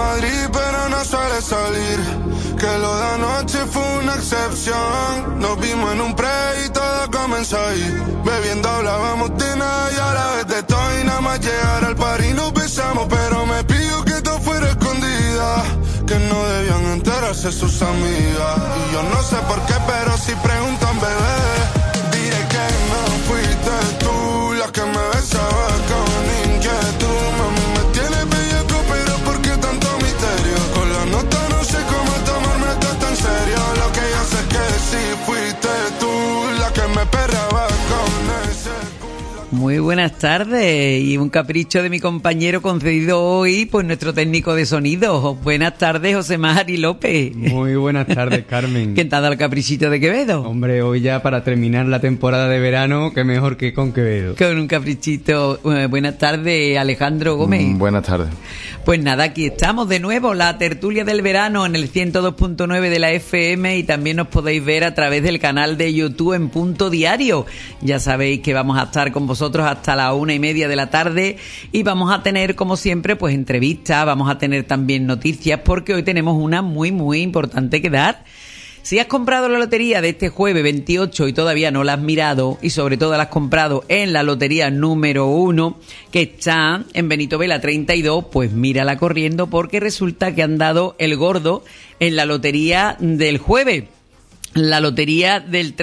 Madrid, pero no suele salir. Que lo de anoche fue una excepción. Nos vimos en un pre y todo comenzó ahí. Bebiendo hablábamos de nada y a la vez de todo. Y nada más llegar al par y nos besamos, pero me pidió que todo fuera escondida. Que no debían enterarse sus amigas. Y yo no sé por qué, pero si preguntan, bebé, diré que no fuiste tú la que me besaba con inquietud. Mami, me tienes bellaco, pero ¿por qué tanto misterio? Con la nota no sé cómo tomarme esto tan serio. Lo que yo sé es que sí fuiste tú la que me perreaba con ese culo. Muy buenas tardes, y un capricho de mi compañero concedido hoy por nuestro técnico de sonido. Buenas tardes, José Mari López. Muy buenas tardes, Carmen. ¿Quién te ha dado el caprichito de Quevedo? Hombre, hoy ya para terminar la temporada de verano, qué mejor que con Quevedo. Con un caprichito. Buenas tardes, Alejandro Gómez. Buenas tardes. Pues nada, aquí estamos de nuevo, la tertulia del verano en el 102.9 de la FM, y también nos podéis ver a través del canal de YouTube en Punto Diario. Ya sabéis que vamos a estar con vosotros hasta las 1:30 de la tarde, y vamos a tener, como siempre, pues entrevistas, vamos a tener también noticias, porque hoy tenemos una muy, muy importante que dar. Si has comprado la lotería de este jueves 28 y todavía no la has mirado, y sobre todo la has comprado en la lotería número 1, que está en Benito Vela 32, pues mírala corriendo, porque resulta que han dado el gordo en la lotería del jueves. La lotería del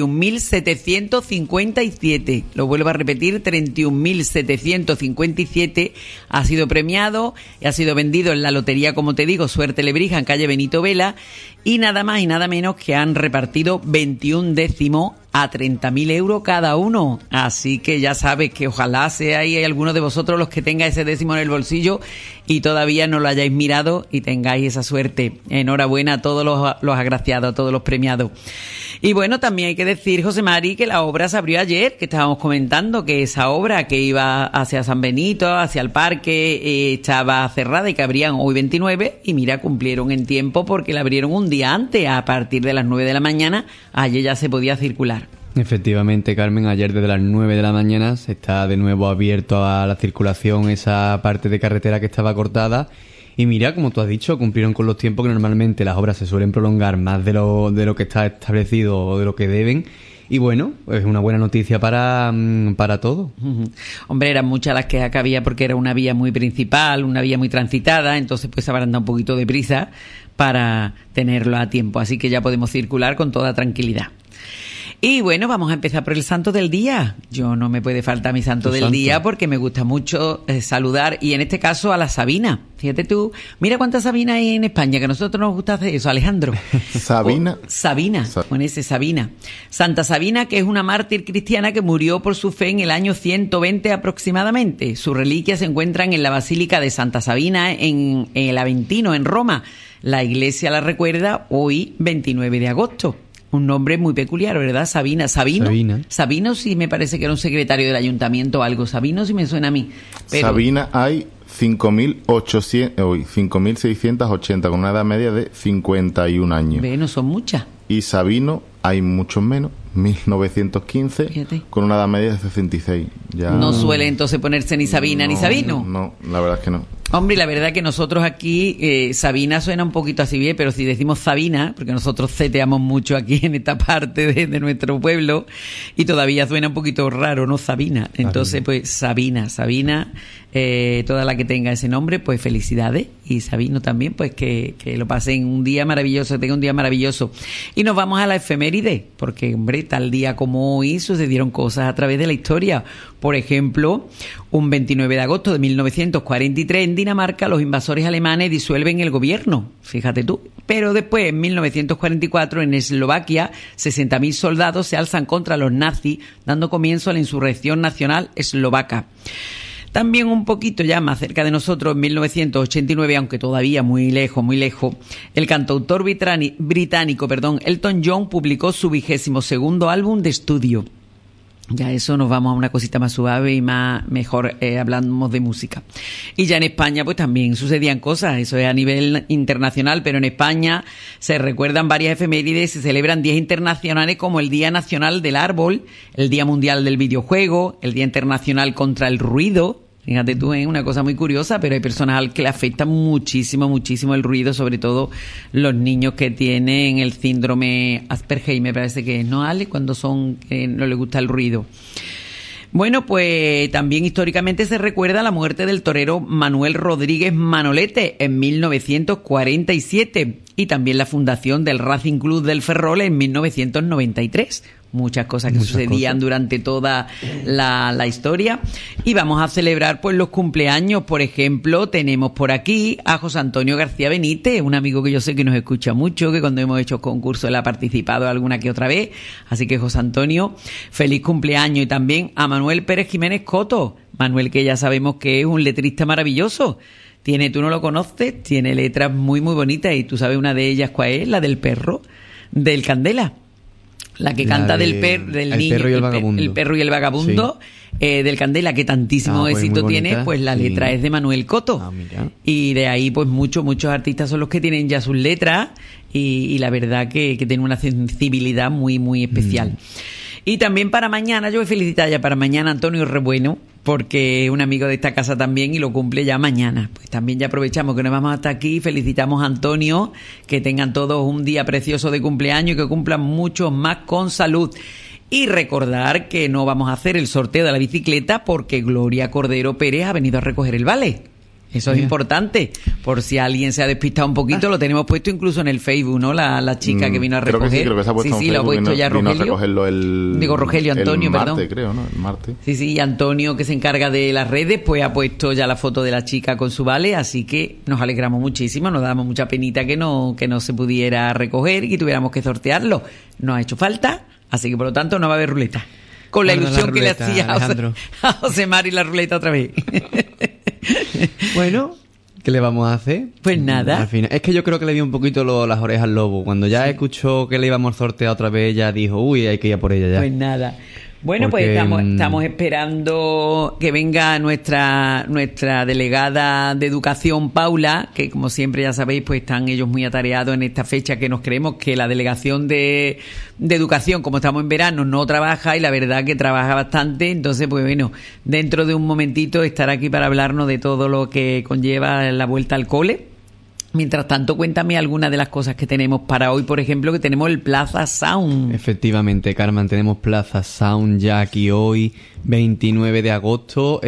31.757, lo vuelvo a repetir, 31.757 ha sido premiado y ha sido vendido en la lotería, como te digo, Suerte Lebrija, en calle Benito Vela, y nada más y nada menos que han repartido 21 décimos a 30.000 euros cada uno. Así que ya sabes que ojalá sea ahí alguno de vosotros los que tenga ese décimo en el bolsillo y todavía no lo hayáis mirado y tengáis esa suerte. Enhorabuena a todos los agraciados, a todos los premiados. Y bueno, también hay que decir, José Mari, que la obra se abrió ayer, que estábamos comentando que esa obra que iba hacia San Benito, hacia el parque, estaba cerrada y que abrían hoy 29, y mira, cumplieron en tiempo porque la abrieron un día antes, a partir de las 9 de la mañana, ayer ya se podía circular. Efectivamente, Carmen, ayer desde las 9 de la mañana se está de nuevo abierto a la circulación esa parte de carretera que estaba cortada. Y mira, como tú has dicho, cumplieron con los tiempos, que normalmente las obras se suelen prolongar más de lo que está establecido o de lo que deben. Y bueno, es una buena noticia para todo. Hombre, eran muchas las quejas que había porque era una vía muy principal, una vía muy transitada, entonces pues habrán dado un poquito de prisa para tenerlo a tiempo. Así que ya podemos circular con toda tranquilidad. Y bueno, vamos a empezar por el santo del día. Yo no me puede faltar mi santo del día porque me gusta mucho saludar, y en este caso a la Sabina. Fíjate tú, mira cuántas Sabinas hay en España, que a nosotros nos gusta hacer eso, Alejandro. Sabina. Sabina, con ese Sabina. Santa Sabina, que es una mártir cristiana que murió por su fe en el año 120 aproximadamente. Sus reliquias se encuentran en la Basílica de Santa Sabina en el Aventino, en Roma. La iglesia la recuerda hoy, 29 de agosto. Un nombre muy peculiar, ¿verdad? Sabina. Sabino sí me parece que era un secretario del ayuntamiento o algo. Sabino sí me suena a mí. Pero... Sabina hay 5.680, con una edad media de 51 años. No son muchas. Y Sabino hay muchos menos, 1915, fíjate, con una edad media de 66. Ya... No suele entonces ponerse ni Sabina ni Sabino. No, la verdad es que no. Hombre, la verdad que nosotros aquí, Sabina suena un poquito así bien, pero si decimos Sabina, porque nosotros ceteamos mucho aquí en esta parte de nuestro pueblo, y todavía suena un poquito raro, ¿no? Sabina. Entonces, pues Sabina, toda la que tenga ese nombre, pues felicidades. Y Sabino también, pues que lo pasen un día maravilloso, que tenga un día maravilloso. Y nos vamos a la efeméride, porque, hombre, tal día como hoy sucedieron cosas a través de la historia. Por ejemplo, un 29 de agosto de 1943, en Dinamarca, los invasores alemanes disuelven el gobierno, fíjate tú. Pero después, en 1944, en Eslovaquia, 60.000 soldados se alzan contra los nazis, dando comienzo a la insurrección nacional eslovaca. También un poquito ya más cerca de nosotros, en 1989, aunque todavía muy lejos, el cantautor británico, Elton John, publicó su 22º álbum de estudio. Ya eso nos vamos a una cosita más suave y mejor hablamos de música. Y ya en España pues también sucedían cosas, eso es a nivel internacional, pero en España se recuerdan varias efemérides, se celebran días internacionales como el Día Nacional del Árbol, el Día Mundial del Videojuego, el Día Internacional contra el Ruido, Fíjate tú, es una cosa muy curiosa, pero hay personas al que le afecta muchísimo, muchísimo el ruido, sobre todo los niños que tienen el síndrome Asperger, me parece que es, ¿no, Ale? Cuando no les gusta el ruido. Bueno, pues también históricamente se recuerda la muerte del torero Manuel Rodríguez Manolete en 1947 y también la fundación del Racing Club del Ferrol en 1993. Muchas cosas que sucedían durante toda la historia. Y vamos a celebrar pues los cumpleaños. Por ejemplo, tenemos por aquí a José Antonio García Benítez, un amigo que yo sé que nos escucha mucho, que cuando hemos hecho concursos él ha participado alguna que otra vez. Así que José Antonio, feliz cumpleaños. Y también a Manuel Pérez Jiménez Coto. Manuel, que ya sabemos que es un letrista maravilloso. Tú no lo conoces, tiene letras muy, muy bonitas. Y tú sabes una de ellas, ¿cuál es? La del perro, del Candela. La que canta del niño, perro y el vagabundo. El perro y el vagabundo, sí. Del Candela, que tantísimo éxito tiene, pues la letra es de Manuel Coto. Mira. Y de ahí, pues muchos artistas son los que tienen ya sus letras y la verdad que tienen una sensibilidad muy, muy especial. Y también para mañana, yo voy a felicitar ya para mañana a Antonio Rebueno, porque es un amigo de esta casa también y lo cumple ya mañana. Pues también ya aprovechamos que nos vamos hasta aquí, felicitamos a Antonio, que tengan todos un día precioso de cumpleaños y que cumplan muchos más con salud. Y recordar que no vamos a hacer el sorteo de la bicicleta porque Gloria Cordero Pérez ha venido a recoger el vale. Eso es importante, por si alguien se ha despistado un poquito, lo tenemos puesto incluso en el Facebook, ¿no? La chica que vino a recoger. Creo que se ha puesto en Facebook, lo ha puesto ya vino Rogelio. A recogerlo Rogelio, Antonio, el martes, perdón. Creo, ¿no? El martes. Sí, y Antonio, que se encarga de las redes, pues ha puesto ya la foto de la chica con su vale, así que nos alegramos muchísimo, nos damos mucha penita que no se pudiera recoger y tuviéramos que sortearlo. Nos ha hecho falta, así que por lo tanto no va a haber ruleta. Con la ilusión que le hacía a José Mari la ruleta otra vez. Bueno, ¿qué le vamos a hacer? Pues nada. Al final, es que yo creo que le dio un poquito las orejas al lobo. Cuando ya escuchó que le íbamos a sortear otra vez, ya dijo, uy, hay que ir a por ella ya. Pues nada. Bueno, porque pues estamos esperando que venga nuestra delegada de Educación, Paula, que como siempre ya sabéis, pues están ellos muy atareados en esta fecha que nos creemos que la delegación de Educación, como estamos en verano, no trabaja y la verdad que trabaja bastante. Entonces, pues bueno, dentro de un momentito estará aquí para hablarnos de todo lo que conlleva la vuelta al cole. Mientras tanto, cuéntame algunas de las cosas que tenemos para hoy. Por ejemplo, que tenemos el Plaza Sound. Efectivamente, Carmen, tenemos Plaza Sound ya aquí hoy, 29 de agosto.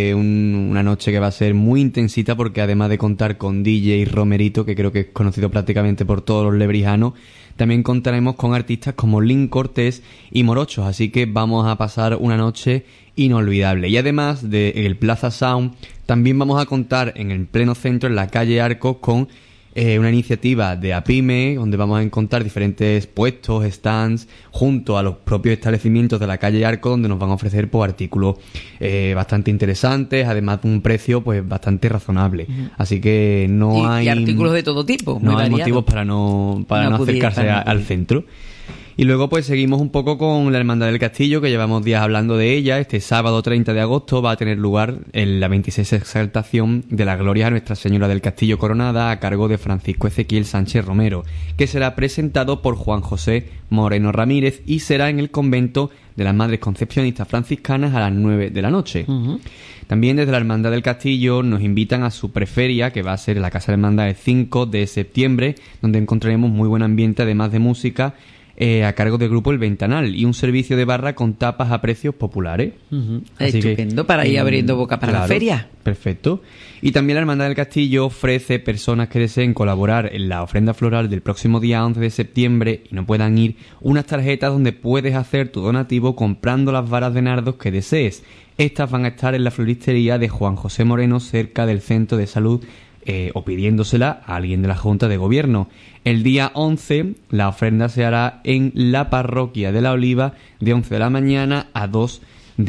Una noche que va a ser muy intensita porque además de contar con DJ Romerito, que creo que es conocido prácticamente por todos los lebrijanos, también contaremos con artistas como Lynn Cortés y Morochos. Así que vamos a pasar una noche inolvidable. Y además del Plaza Sound, también vamos a contar en el pleno centro, en la calle Arcos, con una iniciativa de APIME, donde vamos a encontrar diferentes puestos, stands, junto a los propios establecimientos de la calle Arcos, donde nos van a ofrecer pues, artículos bastante interesantes, además de un precio pues bastante razonable. Así que hay... Y artículos de todo tipo. No hay motivos para no acercarse al centro. Y luego pues seguimos un poco con la Hermandad del Castillo, que llevamos días hablando de ella. Este sábado 30 de agosto va a tener lugar en la 26 exaltación de la Gloria a Nuestra Señora del Castillo Coronada a cargo de Francisco Ezequiel Sánchez Romero, que será presentado por Juan José Moreno Ramírez y será en el convento de las Madres Concepcionistas Franciscanas a las 9 de la noche. También desde la Hermandad del Castillo nos invitan a su preferia, que va a ser en la Casa de Hermandad el 5 de septiembre, donde encontraremos muy buen ambiente, además de música, a cargo del grupo El Ventanal y un servicio de barra con tapas a precios populares. Estupendo, para ir abriendo boca para la feria. Perfecto. Y también la Hermandad del Castillo ofrece personas que deseen colaborar en la ofrenda floral del próximo día 11 de septiembre y no puedan ir, unas tarjetas donde puedes hacer tu donativo comprando las varas de nardos que desees. Estas van a estar en la floristería de Juan José Moreno, cerca del Centro de Salud, o pidiéndosela a alguien de la Junta de Gobierno. El día 11 la ofrenda se hará en la Parroquia de la Oliva de 11 de la mañana a 2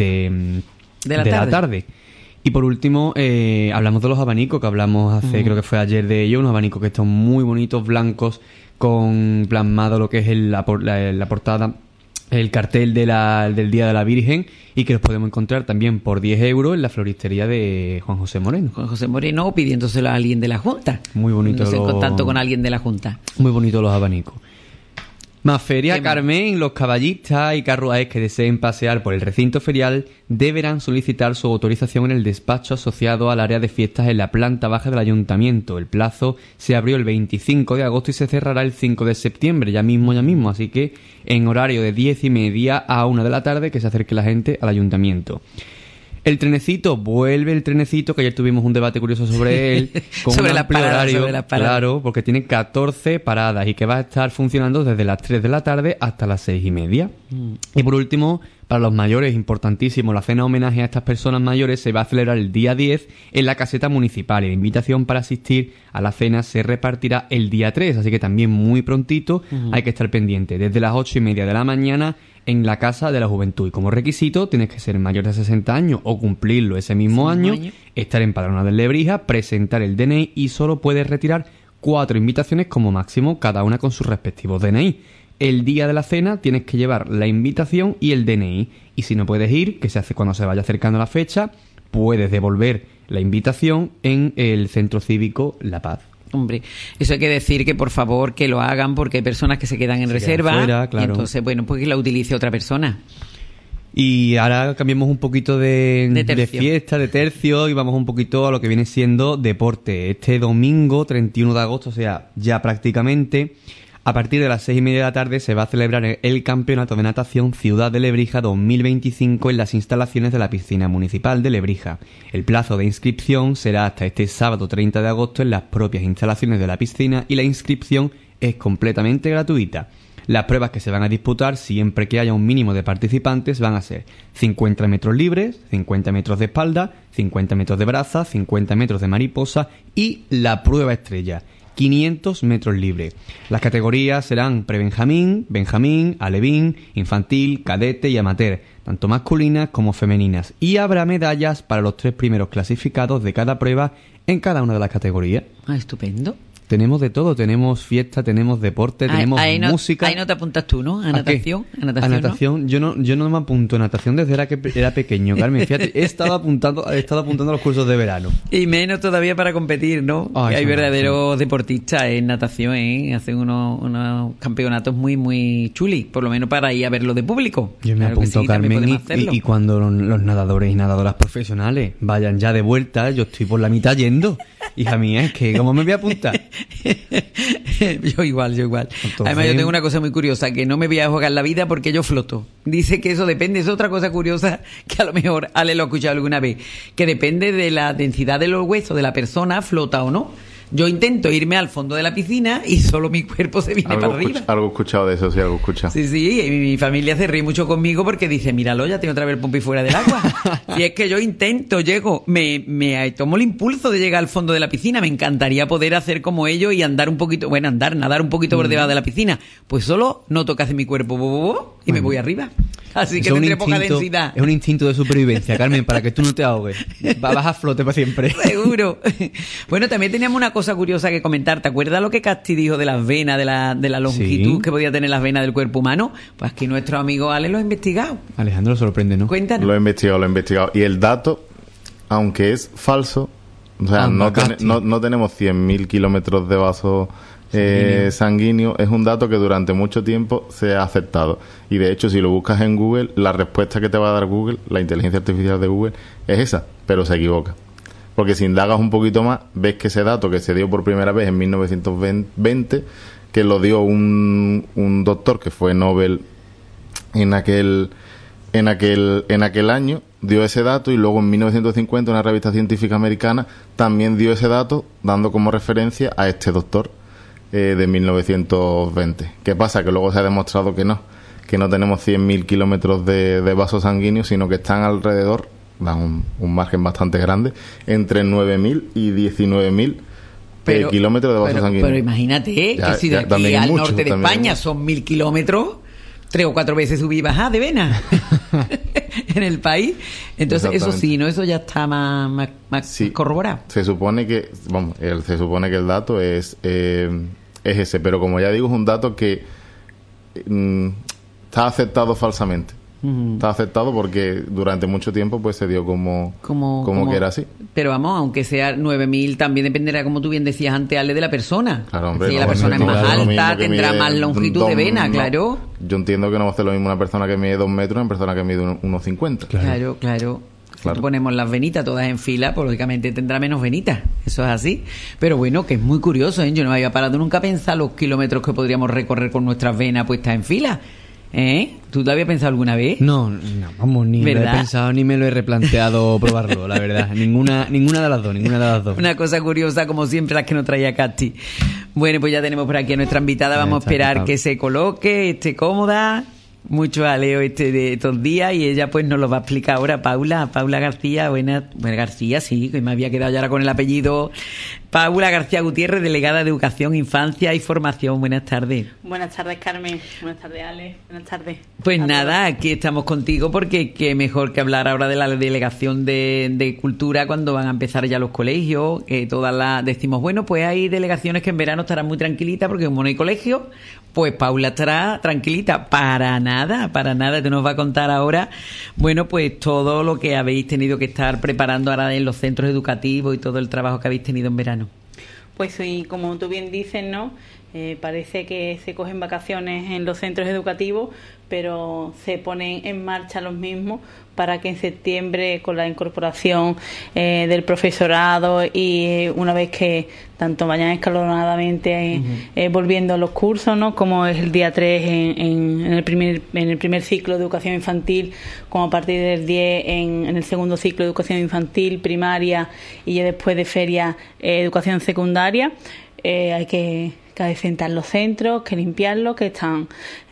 de la tarde. Y por último, hablamos de los abanicos, que hablamos hace, creo que fue ayer de ellos, unos abanicos que están muy bonitos, blancos, con plasmado lo que es la portada, el cartel del Día de la Virgen, y que los podemos encontrar también por 10 euros en la floristería de Juan José Moreno. Juan José Moreno pidiéndoselo a alguien de la Junta. Muy bonito. En contacto con alguien de la Junta. Muy bonito los abanicos. Más feria, Carmen. Los caballistas y carruajes que deseen pasear por el recinto ferial deberán solicitar su autorización en el despacho asociado al área de fiestas en la planta baja del ayuntamiento. El plazo se abrió el 25 de agosto y se cerrará el 5 de septiembre, ya mismo. Así que en horario de 10:30 a 1 de la tarde que se acerque la gente al ayuntamiento. El trenecito, vuelve el trenecito, que ayer tuvimos un debate curioso sobre él, con sobre un amplio horario, claro, porque tiene 14 paradas y que va a estar funcionando desde las 3 de la tarde hasta las 6:30. Y por último, para los mayores, importantísimo, la cena homenaje a estas personas mayores se va a celebrar el día 10 en la caseta municipal y la invitación para asistir a la cena se repartirá el día 3, así que también muy prontito hay que estar pendiente, desde las 8:30 de la mañana en la Casa de la Juventud. Y como requisito tienes que ser mayor de 60 años o cumplirlo ese mismo año, estar empadronado en Lebrija, presentar el DNI y solo puedes retirar 4 invitaciones como máximo, cada una con sus respectivos DNI. El día de la cena tienes que llevar la invitación y el DNI. Y si no puedes ir, que se hace cuando se vaya acercando la fecha, puedes devolver la invitación en el Centro Cívico La Paz. Hombre, eso hay que decir que por favor que lo hagan porque hay personas que se quedan en reserva. Fuera, claro. Y entonces, bueno, pues que la utilice otra persona. Y ahora cambiamos un poquito de fiesta, de tercio, y vamos un poquito a lo que viene siendo deporte. Este domingo, 31 de agosto, o sea, ya prácticamente, a partir de las 6:30 de la tarde se va a celebrar el Campeonato de Natación Ciudad de Lebrija 2025 en las instalaciones de la Piscina Municipal de Lebrija. El plazo de inscripción será hasta este sábado 30 de agosto en las propias instalaciones de la piscina y la inscripción es completamente gratuita. Las pruebas que se van a disputar, siempre que haya un mínimo de participantes, van a ser 50 metros libres, 50 metros de espalda, 50 metros de braza, 50 metros de mariposa y la prueba estrella, 500 metros libres. Las categorías serán prebenjamín, benjamín, alevín, infantil, cadete y amateur, tanto masculinas como femeninas. Y habrá medallas para los 3 primeros clasificados de cada prueba en cada una de las categorías. Ah, estupendo. Tenemos de todo, tenemos fiesta, tenemos deporte, tenemos música. Ahí no te apuntas tú, ¿no? ¿A natación? ¿A natación? ¿No? Yo no me apunto a natación desde que era pequeño, Carmen. Fíjate, he estado apuntando a los cursos de verano. Y menos todavía para competir, ¿no? Que hay verdaderos deportistas en natación, ¿eh? Hacen unos campeonatos muy, muy chulis, por lo menos para ir a verlo de público. Yo me apunto, sí, Carmen, y cuando los nadadores y nadadoras profesionales vayan ya de vuelta, yo estoy por la mitad yendo. Hija mía, es que ¿cómo me voy a apuntar? Yo igual. Entonces... Además, yo tengo una cosa muy curiosa, que no me voy a jugar la vida porque yo floto. Dice que eso depende, es otra cosa curiosa que a lo mejor Ale lo ha escuchado alguna vez, que depende de la densidad de los huesos de la persona, flota o no. Yo intento irme al fondo de la piscina y solo mi cuerpo se viene para arriba. Algo he escuchado de eso, sí, algo he escuchado. Sí, y mi familia se ríe mucho conmigo porque dice, míralo, ya tengo otra vez el pompi fuera del agua. Y es que yo intento, llego, me tomo el impulso de llegar al fondo de la piscina. Me encantaría poder hacer como ellos y andar un poquito, nadar un poquito por debajo de la piscina. Pues solo noto que hace mi cuerpo y me voy arriba. Así que tendré poca densidad. Es un instinto de supervivencia, Carmen, para que tú no te ahogues. Vas a flote para siempre. Seguro. Bueno, también teníamos una cosa curiosa que comentar. ¿Te acuerdas lo que Casti dijo de las venas, de la longitud que podía tener las venas del cuerpo humano? Pues aquí nuestro amigo Ale lo ha investigado. Alejandro, lo sorprende, ¿no? Cuéntanos. Lo he investigado. Y el dato, aunque es falso, o sea, no tenemos 100.000 kilómetros de vaso sanguíneo, es un dato que durante mucho tiempo se ha aceptado. Y de hecho, si lo buscas en Google, la respuesta que te va a dar Google, la inteligencia artificial de Google, es esa, pero se equivoca. Porque si indagas un poquito más, ves que ese dato que se dio por primera vez en 1920, que lo dio un doctor que fue Nobel en aquel año, dio ese dato, y luego en 1950 una revista científica americana también dio ese dato, dando como referencia a este doctor de 1920. ¿Qué pasa? Que luego se ha demostrado que no tenemos 100.000 kilómetros de vasos sanguíneos, sino que están alrededor, dan un margen bastante grande, entre 9.000 y 19.000 kilómetros de vasos sanguíneos. Pero imagínate, que si de aquí al norte de España son 1.000 kilómetros, 3 o 4 veces subí y bajá de venas en el país. Entonces eso sí, ¿no? Eso ya está más corroborado. Se supone que el dato es ese, pero como ya digo, es un dato que está aceptado falsamente. Está aceptado porque durante mucho tiempo pues se dio como que era así. Pero vamos, aunque sea 9.000, también dependerá, como tú bien decías antes, Ale, de la persona. Claro, hombre, si la persona es más alta, tendrá más longitud de vena, claro. Yo entiendo que no va a ser lo mismo una persona que mide 2 metros y una persona que mide 1,50. Claro. Si ponemos las venitas todas en fila, pues lógicamente tendrá menos venitas. Eso es así. Pero bueno, que es muy curioso, ¿eh? Yo no me había parado nunca a pensar los kilómetros que podríamos recorrer con nuestras venas puestas en fila. ¿Tú lo habías pensado alguna vez? No, vamos, ni ¿verdad? Lo he pensado ni me lo he replanteado probarlo, la verdad. Ninguna de las dos. Una cosa curiosa, como siempre, las que nos traía Casti. Bueno, pues ya tenemos por aquí a nuestra invitada. Vamos a esperar que se coloque, esté cómoda. Mucho aleo de estos días y ella pues nos lo va a explicar ahora. Paula García, bueno, García, sí, que me había quedado ya ahora con el apellido. Paula García Gutiérrez, delegada de Educación, Infancia y Formación. Buenas tardes. Buenas tardes, Carmen. Buenas tardes, Ale. Buenas tardes. Pues nada, aquí estamos contigo porque qué mejor que hablar ahora de la delegación de Cultura cuando van a empezar ya los colegios. Decimos, bueno, pues hay delegaciones que en verano estarán muy tranquilitas porque como no hay colegio, pues Paula estará tranquilita. Para nada. Tú nos va a contar ahora, bueno, pues todo lo que habéis tenido que estar preparando ahora en los centros educativos y todo el trabajo que habéis tenido en verano. Pues sí, como tú bien dices, ¿no? Parece que se cogen vacaciones en los centros educativos, pero se ponen en marcha los mismos para que en septiembre, con la incorporación del profesorado y una vez que tanto vayan escalonadamente volviendo a los cursos, ¿no? Como es el día 3 en el primer ciclo de educación infantil, como a partir del 10 en el segundo ciclo de educación infantil, primaria y ya después de feria educación secundaria, hay que adecentar los centros, que limpiarlos, que están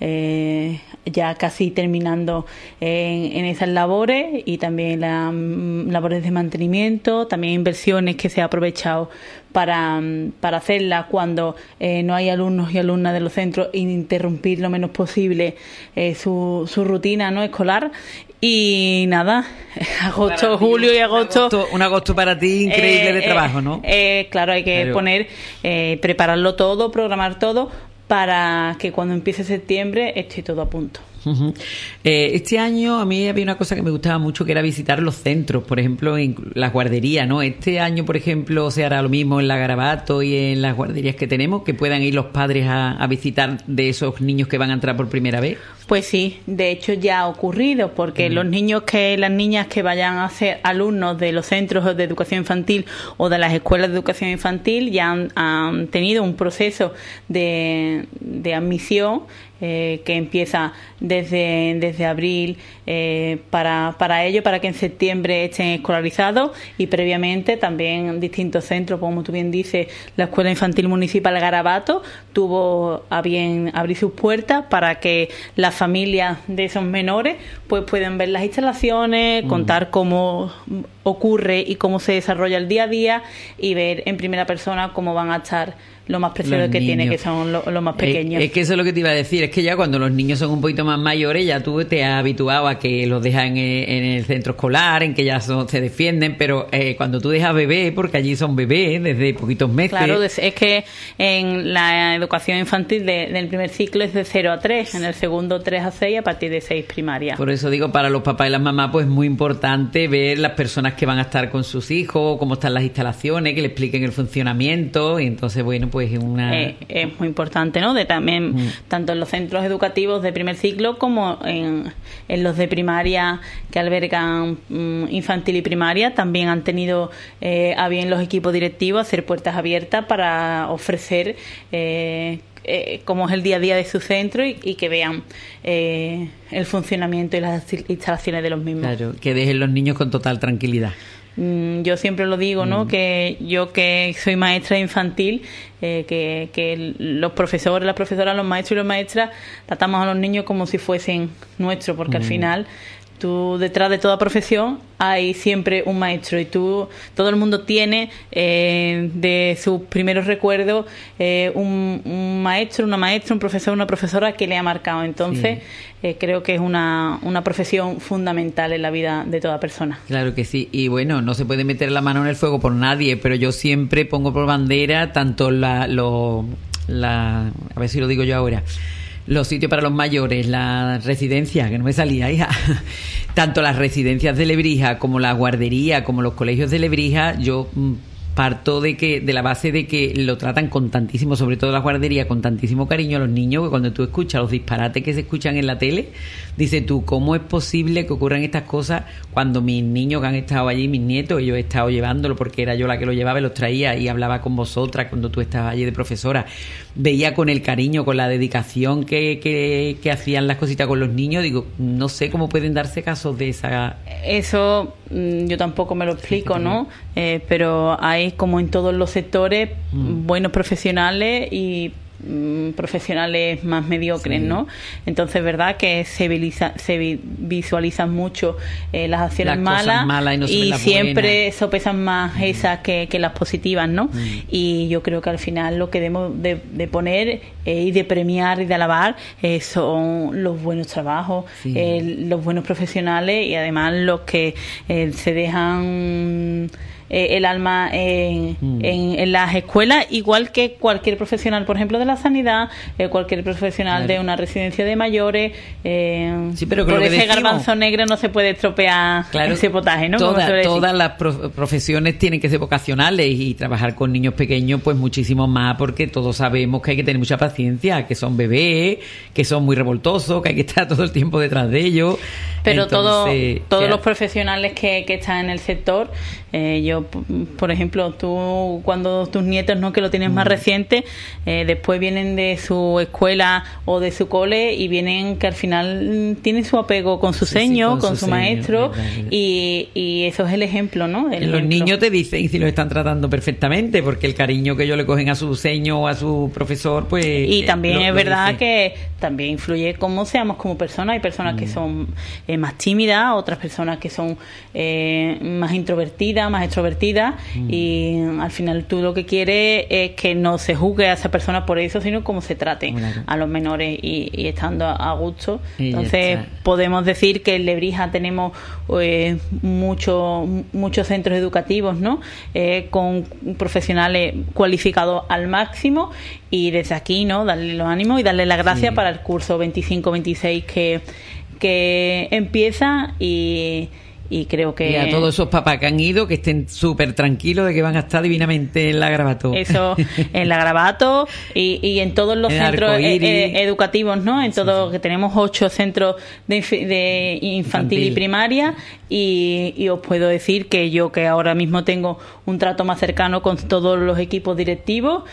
ya casi terminando en esas labores, y también las labores de mantenimiento, también inversiones que se ha aprovechado para hacerlas cuando no hay alumnos y alumnas de los centros e interrumpir lo menos posible su rutina no escolar. Y nada, julio y agosto. Un agosto para ti increíble de trabajo, ¿no? Claro, hay que prepararlo todo, programar todo para que cuando empiece septiembre esté todo a punto. Este año a mí había una cosa que me gustaba mucho, que era visitar los centros, por ejemplo en las guarderías, ¿no? Este año, por ejemplo, se hará lo mismo en la Garabato y en las guarderías que tenemos, que puedan ir los padres a visitar de esos niños que van a entrar por primera vez. Pues sí, de hecho ya ha ocurrido, porque las niñas que vayan a ser alumnos de los centros de educación infantil o de las escuelas de educación infantil ya han tenido un proceso de admisión que empieza desde abril para ello, para que en septiembre estén escolarizados, y previamente también distintos centros, como tú bien dices, la Escuela Infantil Municipal Garabato tuvo a bien abrir sus puertas para que las familias de esos menores pues puedan ver las instalaciones, contar cómo ocurre y cómo se desarrolla el día a día, y ver en primera persona cómo van a estar lo más preciado que tiene, que son los más pequeños. Es que eso es lo que te iba a decir, es que ya cuando los niños son un poquito más mayores, ya tú te has habituado a que los dejan en el centro escolar, en que ya se defienden, pero cuando tú dejas bebé, porque allí son bebés desde poquitos meses. Claro, es que en la educación infantil del primer ciclo es de 0 a 3, en el segundo 3 a 6, a partir de 6 primaria. Por eso digo, para los papás y las mamás, pues es muy importante ver las personas que van a estar con sus hijos, cómo están las instalaciones, que le expliquen el funcionamiento, y entonces, bueno, pues es muy importante, ¿no? También tanto en los centros educativos de primer ciclo como en los de primaria que albergan infantil y primaria, también han tenido a bien los equipos directivos hacer puertas abiertas para ofrecer cómo es el día a día de su centro y que vean el funcionamiento y las instalaciones de los mismos. Claro, que dejen los niños con total tranquilidad. Yo siempre lo digo, ¿no? Que yo, que soy maestra infantil, que los profesores, las profesoras, los maestros y las maestras tratamos a los niños como si fuesen nuestros, porque al final tú, detrás de toda profesión hay siempre un maestro, y todo el mundo tiene de sus primeros recuerdos un maestro, una maestra, un profesor, una profesora que le ha marcado. Entonces creo que es una profesión fundamental en la vida de toda persona. Claro que sí, y bueno, no se puede meter la mano en el fuego por nadie, pero yo siempre pongo por bandera tanto a ver si lo digo yo ahora, Los sitios para los mayores, las residencias, que no me salía, hija. Tanto las residencias de Lebrija como la guardería, como los colegios de Lebrija, yo parto de la base de que lo tratan con tantísimo, sobre todo la guardería, con tantísimo cariño a los niños, que cuando tú escuchas los disparates que se escuchan en la tele, dices tú, ¿cómo es posible que ocurran estas cosas cuando mis niños que han estado allí, mis nietos, yo he estado llevándolo porque era yo la que lo llevaba y los traía y hablaba con vosotras cuando tú estabas allí de profesora, veía con el cariño, con la dedicación que hacían las cositas con los niños, digo, no sé cómo pueden darse casos de esa... Eso yo tampoco me lo explico, ¿no? Pero hay, como en todos los sectores, buenos profesionales y profesionales más mediocres, sí, ¿no? Entonces es verdad que se visualizan mucho las acciones malas y siempre buenas. Sopesan más esas que las positivas, ¿no? Y yo creo que al final lo que debemos de poner y de premiar y de alabar son los buenos trabajos, sí, los buenos profesionales y además los que se dejan el alma en las escuelas, igual que cualquier profesional, por ejemplo, de la sanidad, cualquier profesional, claro, de una residencia de mayores. Sí, pero por ese garbanzo negro no se puede estropear, claro, ese potaje, ¿no? Todas las profesiones tienen que ser vocacionales y trabajar con niños pequeños pues muchísimo más, porque todos sabemos que hay que tener mucha paciencia, que son bebés, que son muy revoltosos, que hay que estar todo el tiempo detrás de ellos. Pero entonces, todos los profesionales que están en el sector, yo, por ejemplo, tú cuando tus nietos, ¿no?, que lo tienes más reciente, después vienen de su escuela o de su cole y vienen que al final tienen su apego con su seño, con su maestro, verdad. Y eso es el ejemplo, ¿no? Los niños te dicen si los están tratando perfectamente, porque el cariño que ellos le cogen a su seño o a su profesor, pues... Y también es verdad que también influye cómo seamos como personas. Hay personas que son más tímidas, otras personas que son más introvertidas, más extrovertidas, y al final tú lo que quieres es que no se juzgue a esa persona por eso, sino cómo se trate a los menores y estando a gusto. Entonces podemos decir que en Lebrija tenemos muchos centros educativos, ¿no?, con profesionales cualificados al máximo, y desde aquí, ¿no?, darle los ánimos y darle las gracias para el curso 25-26 que empieza, y creo que... Y a todos esos papás que han ido, que estén súper tranquilos de que van a estar divinamente en la Garabato. Eso, en la Garabato y en todos los centros educativos, ¿no? En todo, que tenemos 8 centros de infantil y primaria, y os puedo decir que yo, que ahora mismo tengo un trato más cercano con todos los equipos directivos,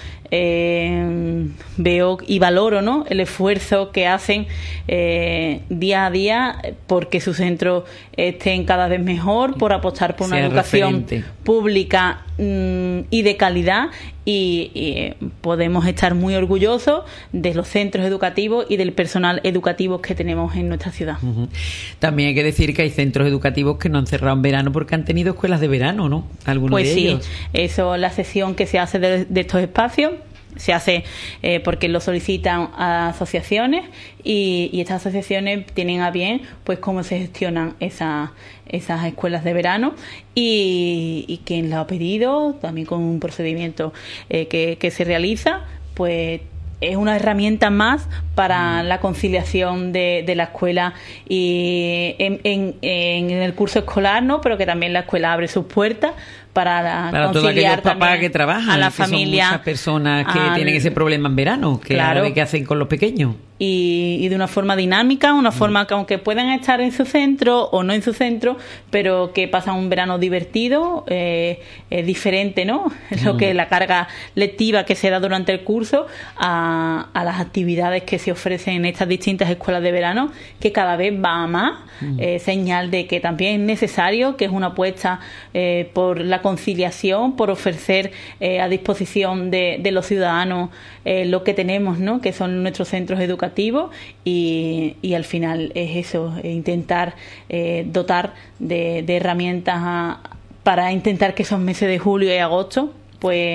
veo y valoro, ¿no?, el esfuerzo que hacen día a día porque sus centros estén cada vez mejor, por apostar por una educación pública y de calidad, y podemos estar muy orgullosos de los centros educativos y del personal educativo que tenemos en nuestra ciudad. También hay que decir que hay centros educativos que no han cerrado en verano porque han tenido escuelas de verano, ¿no? Algunos pues de ellos. Sí, eso, la cesión que se hace de estos espacios se hace porque lo solicitan a asociaciones, y estas asociaciones tienen a bien pues cómo se gestionan esas escuelas de verano, y quien lo ha pedido, también con un procedimiento que se realiza, pues es una herramienta más para la conciliación de la escuela y en el curso escolar, ¿no?, pero que también la escuela abre sus puertas para conciliar todos aquellos papás que trabajan, a la familia, son muchas personas que tienen ese problema en verano, que claro, ¿qué hacen con los pequeños? Y de una forma dinámica, una forma que aunque puedan estar en su centro o no en su centro, pero que pasan un verano divertido, diferente, ¿no? Lo que la carga lectiva que se da durante el curso a las actividades que se ofrecen en estas distintas escuelas de verano, que cada vez va a más, señal de que también es necesario, que es una apuesta por la conciliación, por ofrecer a disposición de los ciudadanos lo que tenemos, ¿no?, que son nuestros centros educativos, y al final es eso, intentar dotar de herramientas para intentar que esos meses de julio y agosto pues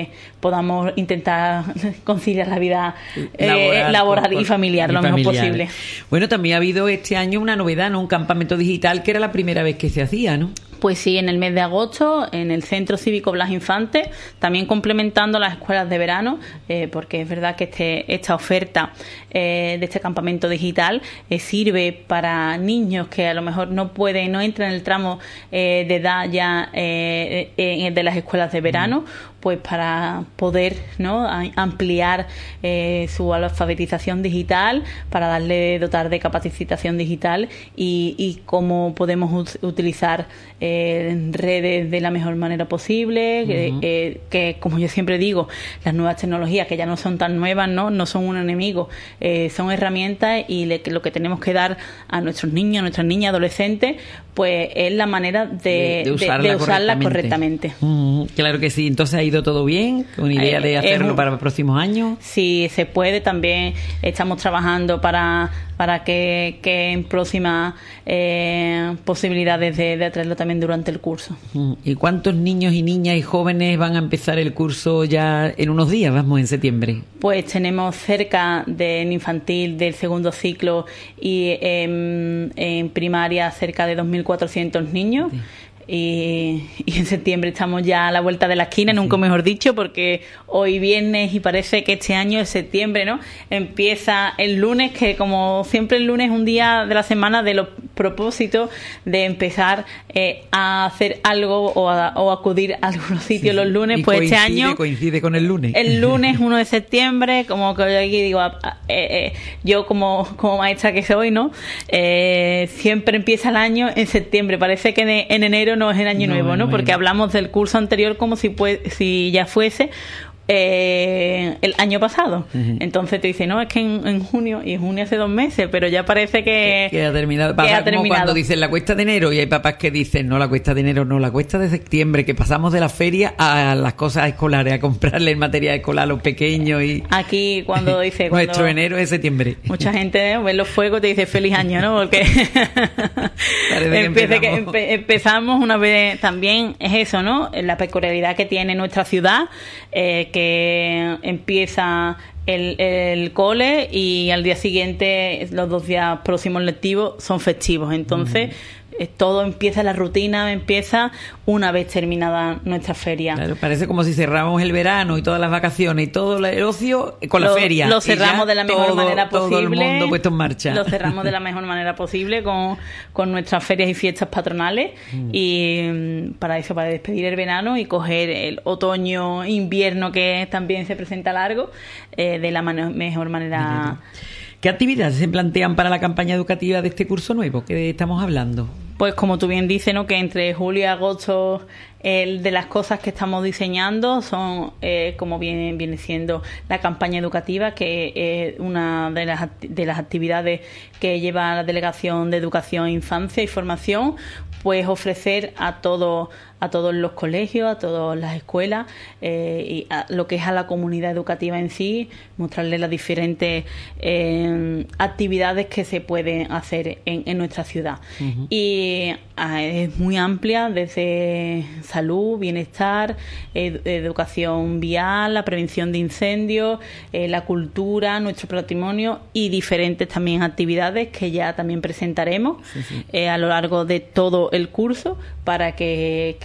podamos intentar conciliar la vida laboral y familiar lo mejor posible. Bueno, también ha habido este año una novedad, ¿no? Un campamento digital que era la primera vez que se hacía, ¿no? Pues sí, en el mes de agosto, en el Centro Cívico Blas Infante, también complementando las escuelas de verano, porque es verdad que esta oferta de este campamento digital sirve para niños que a lo mejor no entran en el tramo de edad ya de las escuelas de verano, pues para poder, ¿no?, ampliar su alfabetización digital, para dotar de capacitación digital y cómo podemos utilizar redes de la mejor manera posible, que como yo siempre digo, las nuevas tecnologías, que ya no son tan nuevas, no son un enemigo, son herramientas, y lo que tenemos que dar a nuestros niños, a nuestras niñas, adolescentes, pues es la manera de usarla correctamente. Claro que sí. Entonces ha ido todo bien, con idea de hacerlo para los próximos años. Sí, se puede. También estamos trabajando para que en próximas posibilidades de hacerlo también durante el curso. ¿Y cuántos niños y niñas y jóvenes van a empezar el curso ya en unos días? Vamos, en septiembre. Pues tenemos cerca en infantil del segundo ciclo y en primaria cerca de 2.400 niños. Sí. Y en septiembre estamos ya a la vuelta de la esquina, nunca mejor dicho, porque hoy viernes y parece que este año es septiembre, ¿no? Empieza el lunes, que como siempre el lunes es un día de la semana de los propósitos de empezar a hacer algo o acudir a algunos sitios los lunes. Y pues este año coincide con el lunes. El lunes 1 de septiembre, como que yo aquí digo, yo como maestra que soy, ¿no? Siempre empieza el año en septiembre. Parece que en enero no es el año nuevo, ¿no? Porque hablamos del curso anterior como si ya fuese el año pasado. Entonces te dice, no, es que en junio, y en junio hace 2 meses, pero ya parece que ha terminado. Pasa como cuando dicen la cuesta de enero, y hay papás que dicen, no, la cuesta de enero no, la cuesta de septiembre, que pasamos de la feria a las cosas escolares, a comprarle el material escolar a los pequeños. Y aquí cuando dice nuestro enero es septiembre. Mucha gente ve los fuegos y te dice feliz año, ¿no? Porque empezamos una vez. También es eso, ¿no? La peculiaridad que tiene nuestra ciudad, que empieza el cole y al día siguiente, los 2 días próximos lectivos son festivos. Entonces todo empieza, la rutina empieza una vez terminada nuestra feria. Claro, parece como si cerramos el verano y todas las vacaciones y todo el ocio con la feria. Lo cerramos de la mejor manera posible. Todo el mundo puesto en marcha. Lo cerramos de la mejor manera posible con nuestras ferias y fiestas patronales. Y para eso, para despedir el verano y coger el otoño, invierno, que también se presenta largo, de la mejor manera. ¿Qué actividades se plantean para la campaña educativa de este curso nuevo que estamos hablando? Pues como tú bien dices, ¿no?, que entre julio y agosto de las cosas que estamos diseñando son, como viene siendo la campaña educativa, que es una de las actividades que lleva la Delegación de Educación, Infancia y Formación, pues ofrecer a todos los colegios, a todas las escuelas, y a lo que es a la comunidad educativa en sí, mostrarles las diferentes actividades que se pueden hacer en nuestra ciudad. Y es muy amplia, desde salud, bienestar, educación vial, la prevención de incendios, la cultura, nuestro patrimonio, y diferentes también actividades que ya también presentaremos a lo largo de todo el curso, para que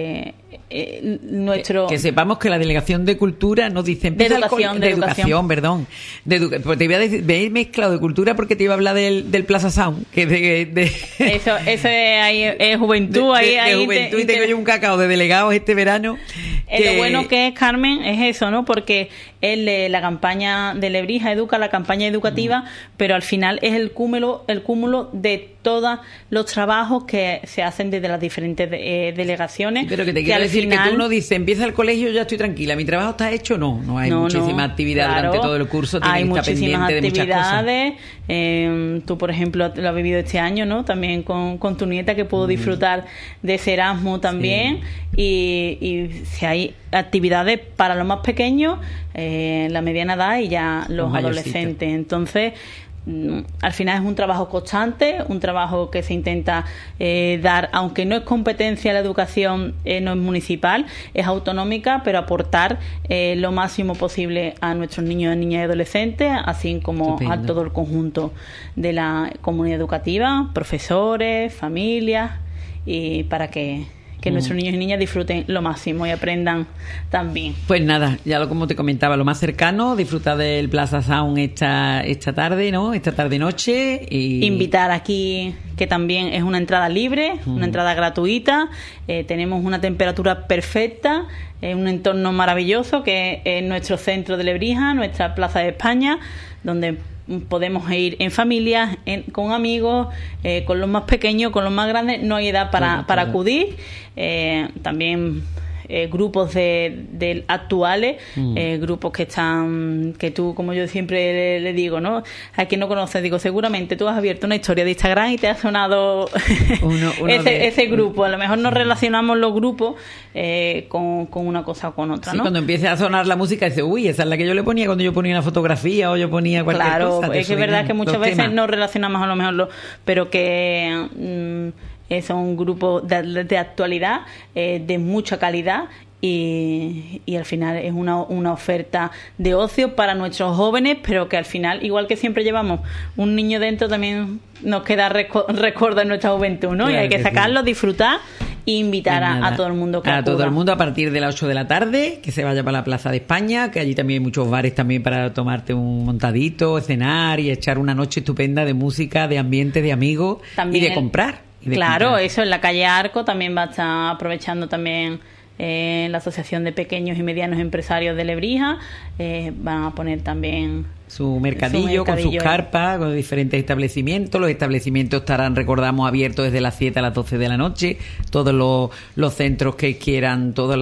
sepamos que la Delegación de Cultura nos dice de educación, perdón, pues te iba a decir, me he mezclado de cultura porque te iba a hablar del Plaza Sound, que eso es juventud, de juventud, y tengo yo un cacao de delegados este verano. Lo bueno que es, Carmen, es eso, ¿no? Porque la campaña de Lebrija Educa, la campaña educativa, pero al final es el cúmulo de todos los trabajos que se hacen desde las diferentes delegaciones. Sí, pero que te quiero decir que tú no dices, empieza el colegio, ya estoy tranquila, mi trabajo está hecho, no hay muchísima actividad, claro, durante todo el curso, hay que estar muchísimas pendiente actividades. De muchas cosas. Tú, por ejemplo, lo has vivido este año, ¿no? También con tu nieta, que pudo disfrutar de ese Erasmus también. Y si hay actividades para los más pequeños, la mediana edad y ya los adolescentes. Entonces, al final es un trabajo constante, un trabajo que se intenta dar, aunque no es competencia la educación, no es municipal, es autonómica, pero aportar lo máximo posible a nuestros niños, niñas y adolescentes, así como a todo el conjunto de la comunidad educativa, profesores, familias, y para que nuestros niños y niñas disfruten lo máximo y aprendan también. Pues nada, ya como te comentaba, lo más cercano, disfrutar del Plaza Sound esta tarde, ¿no? Esta tarde-noche. Y invitar aquí, que también es una entrada libre, una entrada gratuita. Tenemos una temperatura perfecta, un entorno maravilloso que es nuestro centro de Lebrija, nuestra Plaza de España, donde podemos ir en familia, con amigos, con los más pequeños, con los más grandes. No hay edad para acudir. También grupos de actuales, grupos que tú, como yo siempre le digo, ¿no? A quien no conoces, digo, seguramente tú has abierto una historia de Instagram y te ha sonado ese grupo. A lo mejor nos relacionamos los grupos con una cosa o con otra, ¿no? Sí, cuando empiece a sonar la música, dice, uy, esa es la que yo le ponía cuando yo ponía una fotografía o yo ponía cualquier cosa. Claro, es que es verdad que muchas veces nos relacionamos a lo mejor, pero que son grupos de actualidad, de mucha calidad, y al final es una oferta de ocio para nuestros jóvenes, pero que al final, igual que siempre llevamos un niño dentro, también nos queda recuerdo en nuestra juventud, ¿no? Claro, y hay que sacarlo, disfrutar e invitar a todo el mundo que acuda. A todo el mundo a partir de las 8 de la tarde, que se vaya para la Plaza de España, que allí también hay muchos bares también para tomarte un montadito, cenar y echar una noche estupenda de música, de ambiente, de amigos también y de comprar. Claro, eso en la calle Arco también va a estar aprovechando también la Asociación de Pequeños y Medianos Empresarios de Lebrija. Van a poner también su mercadillo con sus carpas, con diferentes establecimientos. Los establecimientos estarán, recordamos, abiertos desde las 7 a las 12 de la noche. Todos los centros que quieran, todas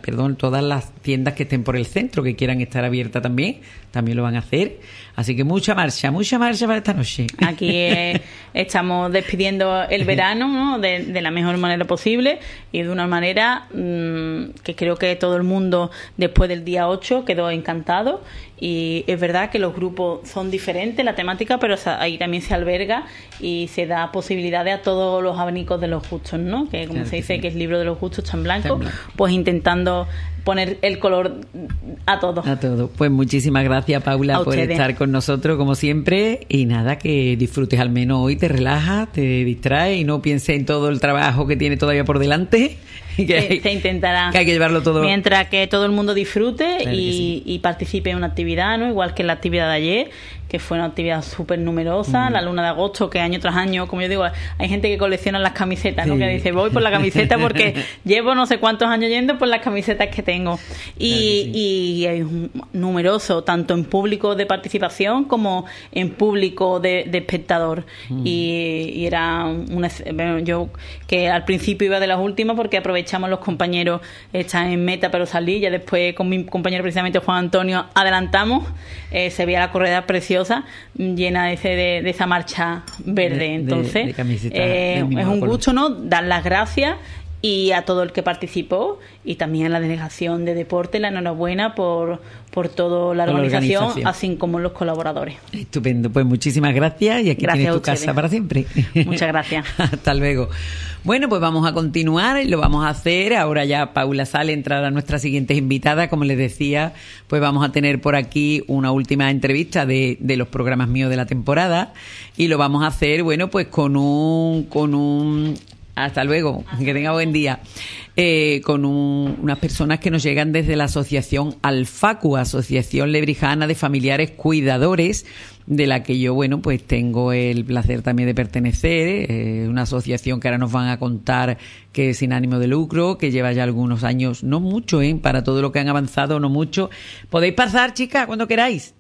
las tiendas que estén por el centro, que quieran estar abiertas también lo van a hacer. Así que mucha marcha para esta noche. Aquí estamos despidiendo el verano, ¿no? de la mejor manera posible y de una manera que creo que todo el mundo después del día 8 quedó encantado. Y es verdad que los grupos son diferentes, la temática, pero ahí también se alberga y se da posibilidades a todos los abanicos de los gustos, ¿no? Que como se dice, que el libro de los gustos está en blanco, pues intentando poner el color a todo. A todo. Pues muchísimas gracias, Paula, por estar con nosotros, como siempre. Y nada, que disfrutes al menos hoy, te relajas, te distraes y no pienses en todo el trabajo que tiene todavía por delante. Se intentará. Que hay que llevarlo todo. Mientras que todo el mundo disfrute, claro, y participe en una actividad, ¿no? Igual que en la actividad de ayer, que fue una actividad súper numerosa, la luna de agosto, que año tras año, como yo digo, hay gente que colecciona las camisetas, ¿no? Que dice, voy por la camiseta porque llevo no sé cuántos años yendo por las camisetas que tengo. Y es numeroso, tanto en público de participación como en público de espectador. Y era yo que al principio iba de las últimas porque aprovechamos los compañeros, están en meta pero salí, ya después con mi compañero precisamente Juan Antonio adelantamos, se veía la correa preciosa, llena de esa marcha verde. Entonces es un gusto, ¿no? Dar las gracias y a todo el que participó, y también a la delegación de deporte la enhorabuena por toda la organización, así como los colaboradores. Estupendo, pues muchísimas gracias, y aquí tienes tu casa para siempre. Muchas gracias. Hasta luego. Bueno, pues vamos a continuar y lo vamos a hacer. Ahora ya Paula sale, entrará nuestra siguiente invitada. Como les decía, pues vamos a tener por aquí una última entrevista de los programas míos de la temporada, y lo vamos a hacer, bueno, pues con un hasta luego, que tenga buen día. Con unas personas que nos llegan desde la asociación Alfacu, Asociación Lebrijana de Familiares Cuidadores, de la que yo, bueno, pues tengo el placer también de pertenecer. Una asociación que ahora nos van a contar que es sin ánimo de lucro, que lleva ya algunos años, no mucho, para todo lo que han avanzado, no mucho. Podéis pasar, chicas, cuando queráis.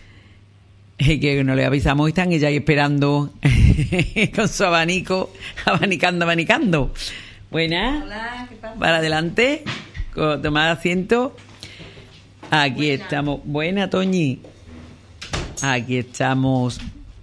Que no le avisamos, están ellas ahí esperando con su abanico, abanicando. Buenas. Hola, ¿qué pasa? Para adelante, tomad asiento. Aquí estamos. Buena, Toñi. Aquí estamos.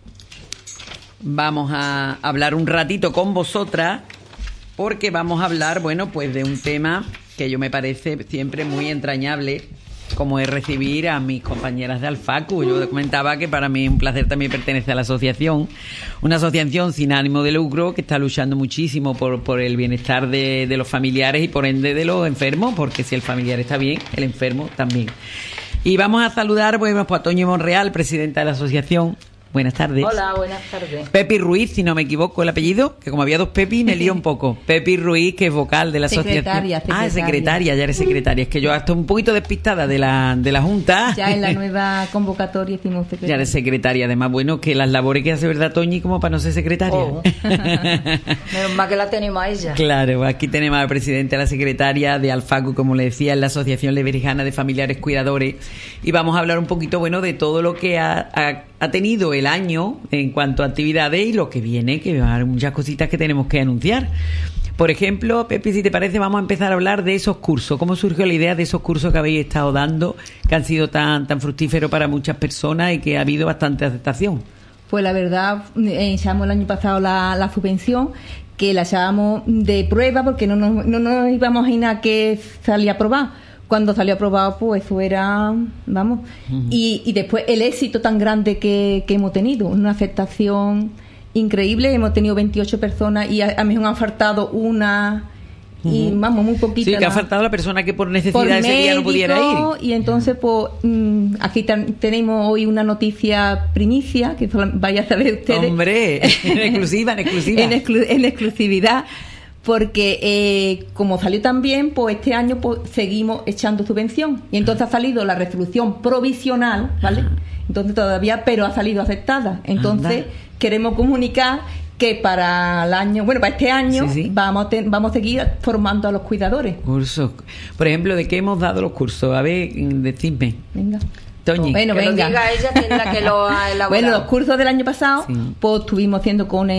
Vamos a hablar un ratito con vosotras, porque vamos a hablar, bueno, pues de un tema que yo me parece siempre muy entrañable, como es recibir a mis compañeras de Alfacu. Yo comentaba que para mí es un placer también pertenecer a la asociación, una asociación sin ánimo de lucro que está luchando muchísimo por el bienestar de los familiares y por ende de los enfermos, porque si el familiar está bien, el enfermo también. Y vamos a saludar pues, a Toñi Monreal, presidenta de la asociación. Buenas tardes. Hola, buenas tardes. Pepi Ruiz, si no me equivoco el apellido, que como había dos Pepi me lío un poco. Pepi Ruiz, que es vocal de la asociación. Secretaria, ya eres secretaria. Es que yo estoy un poquito despistada de la Junta. Ya en la nueva convocatoria hicimos secretaria. Ya eres secretaria. Además, bueno, que las labores que hace, ¿verdad, Toñi? Como para no ser secretaria. Oh. Menos mal que la tenemos a ella. Claro, aquí tenemos al presidente, a la secretaria de Alfacu, como le decía, en la Asociación Lebrejana de Familiares Cuidadores. Y vamos a hablar un poquito, bueno, de todo lo que ha tenido el año en cuanto a actividades y lo que viene, que hay muchas cositas que tenemos que anunciar. Por ejemplo, Pepi, si te parece, vamos a empezar a hablar de esos cursos. ¿Cómo surgió la idea de esos cursos que habéis estado dando, que han sido tan fructíferos para muchas personas y que ha habido bastante aceptación? Pues la verdad, echamos el año pasado la subvención, que la echábamos de prueba porque no nos íbamos a imaginar que salía aprobado. Cuando salió aprobado, pues eso era, vamos, y después el éxito tan grande que hemos tenido, una aceptación increíble. Hemos tenido 28 personas y a mí me han faltado una, y vamos, muy poquita. Sí, que ha faltado la persona que por necesidad ese día no pudiera ir. Y entonces, pues, aquí tenemos hoy una noticia primicia, que vaya a saber ustedes. ¡Hombre! En exclusiva. En exclusividad. Porque como salió tan bien, pues este año pues, seguimos echando subvención. Y entonces ha salido la resolución provisional, ¿vale? Entonces todavía, pero ha salido aceptada. Entonces queremos comunicar que para el año, bueno, para este año vamos a seguir formando a los cuidadores. Cursos. Por ejemplo, ¿de qué hemos dado los cursos? A ver, decidme. Venga. Toñi. Bueno, que venga. Lo diga ella, que es la que lo ha elaborado. Bueno, los cursos del año pasado, pues estuvimos haciendo con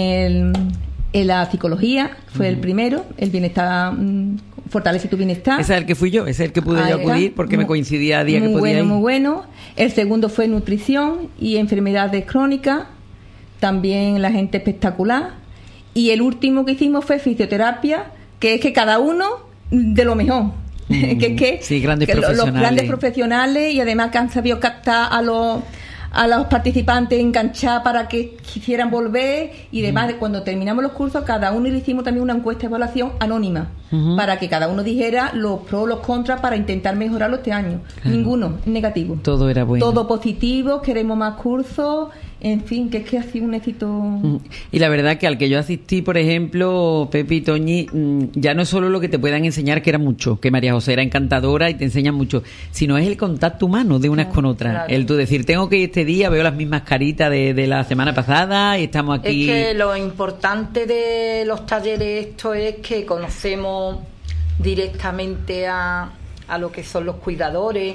la psicología, fue el primero, el bienestar, fortalece tu bienestar. Ese es el que fui yo, ese es el que pude yo acudir porque me coincidía a día que podía ir. Muy bueno. El segundo fue nutrición y enfermedades crónicas, también la gente espectacular. Y el último que hicimos fue fisioterapia, que es que cada uno de lo mejor. Grandes profesionales. Los grandes profesionales, y además que han sabido captar a los participantes, enganchar para que quisieran volver, y demás. Cuando terminamos los cursos, cada uno le hicimos también una encuesta de evaluación anónima, para que cada uno dijera los pros, los contras, para intentar mejorarlo este año. Claro. Ninguno negativo. Todo era bueno. Todo positivo, queremos más cursos, en fin, que es que ha sido un éxito. Y la verdad que al que yo asistí, por ejemplo, Pepi y Toñi, ya no es solo lo que te puedan enseñar, que era mucho, que María José era encantadora y te enseñan mucho, sino es el contacto humano de unas con otras. Claro. El tú decir, tengo que ir este día, veo las mismas caritas de la semana pasada y estamos aquí. Es que lo importante de los talleres esto es que conocemos directamente a lo que son los cuidadores.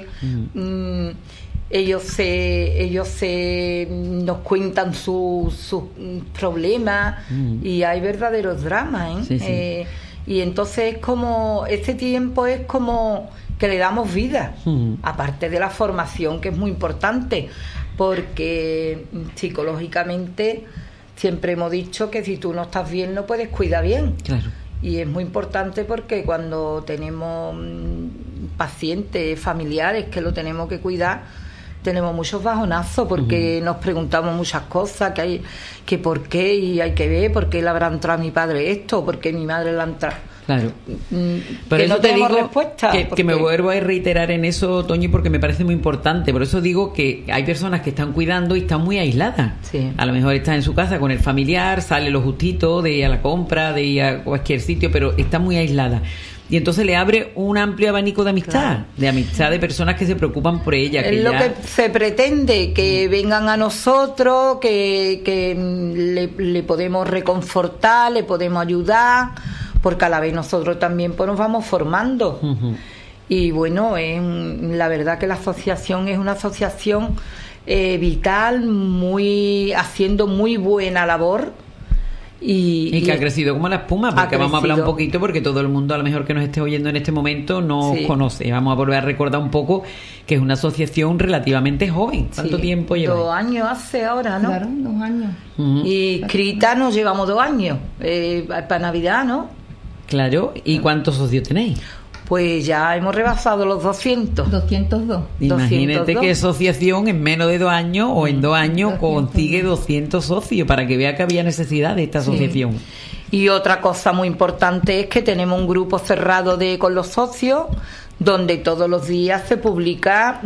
Ellos nos cuentan sus problemas, y hay verdaderos dramas, y entonces como este tiempo es como que le damos vida, aparte de la formación, que es muy importante, porque psicológicamente siempre hemos dicho que si tú no estás bien no puedes cuidar bien. Claro. Y es muy importante porque cuando tenemos pacientes, familiares que lo tenemos que cuidar, tenemos muchos bajonazos porque nos preguntamos muchas cosas, que por qué, y hay que ver por qué le habrá entrado a mi padre esto, por qué mi madre le ha entrado. Claro. Por eso no te digo respuesta, que me vuelvo a reiterar en eso, Toñi, porque me parece muy importante. Por eso digo que hay personas que están cuidando y están muy aisladas. Sí. A lo mejor están en su casa con el familiar, sale lo justito de ir a la compra, de ir a cualquier sitio, pero está muy aislada. Y entonces le abre un amplio abanico de amistad, de personas que se preocupan por ella. Es lo que se pretende, que vengan a nosotros, que le podemos reconfortar, le podemos ayudar, porque a la vez nosotros también pues nos vamos formando. Y bueno, la verdad que la asociación es una asociación vital, haciendo muy buena labor. Y que ha crecido como la espuma, porque vamos a hablar un poquito, porque todo el mundo a lo mejor que nos esté oyendo en este momento no os conoce. Vamos a volver a recordar un poco que es una asociación relativamente joven. ¿Cuánto tiempo lleva? 2 años hace ahora, ¿no? Claro, 2 años. Y inscrita nos llevamos 2 años, para Navidad, ¿no? Claro. ¿Y cuántos socios tenéis? pues ya hemos rebasado los 200. 202. Imagínate 202. qué asociación en menos de 2 años o en 2 años consigue 200 socios, para que vea que había necesidad de esta asociación. Sí. Y otra cosa muy importante es que tenemos un grupo cerrado con los socios, donde todos los días se publica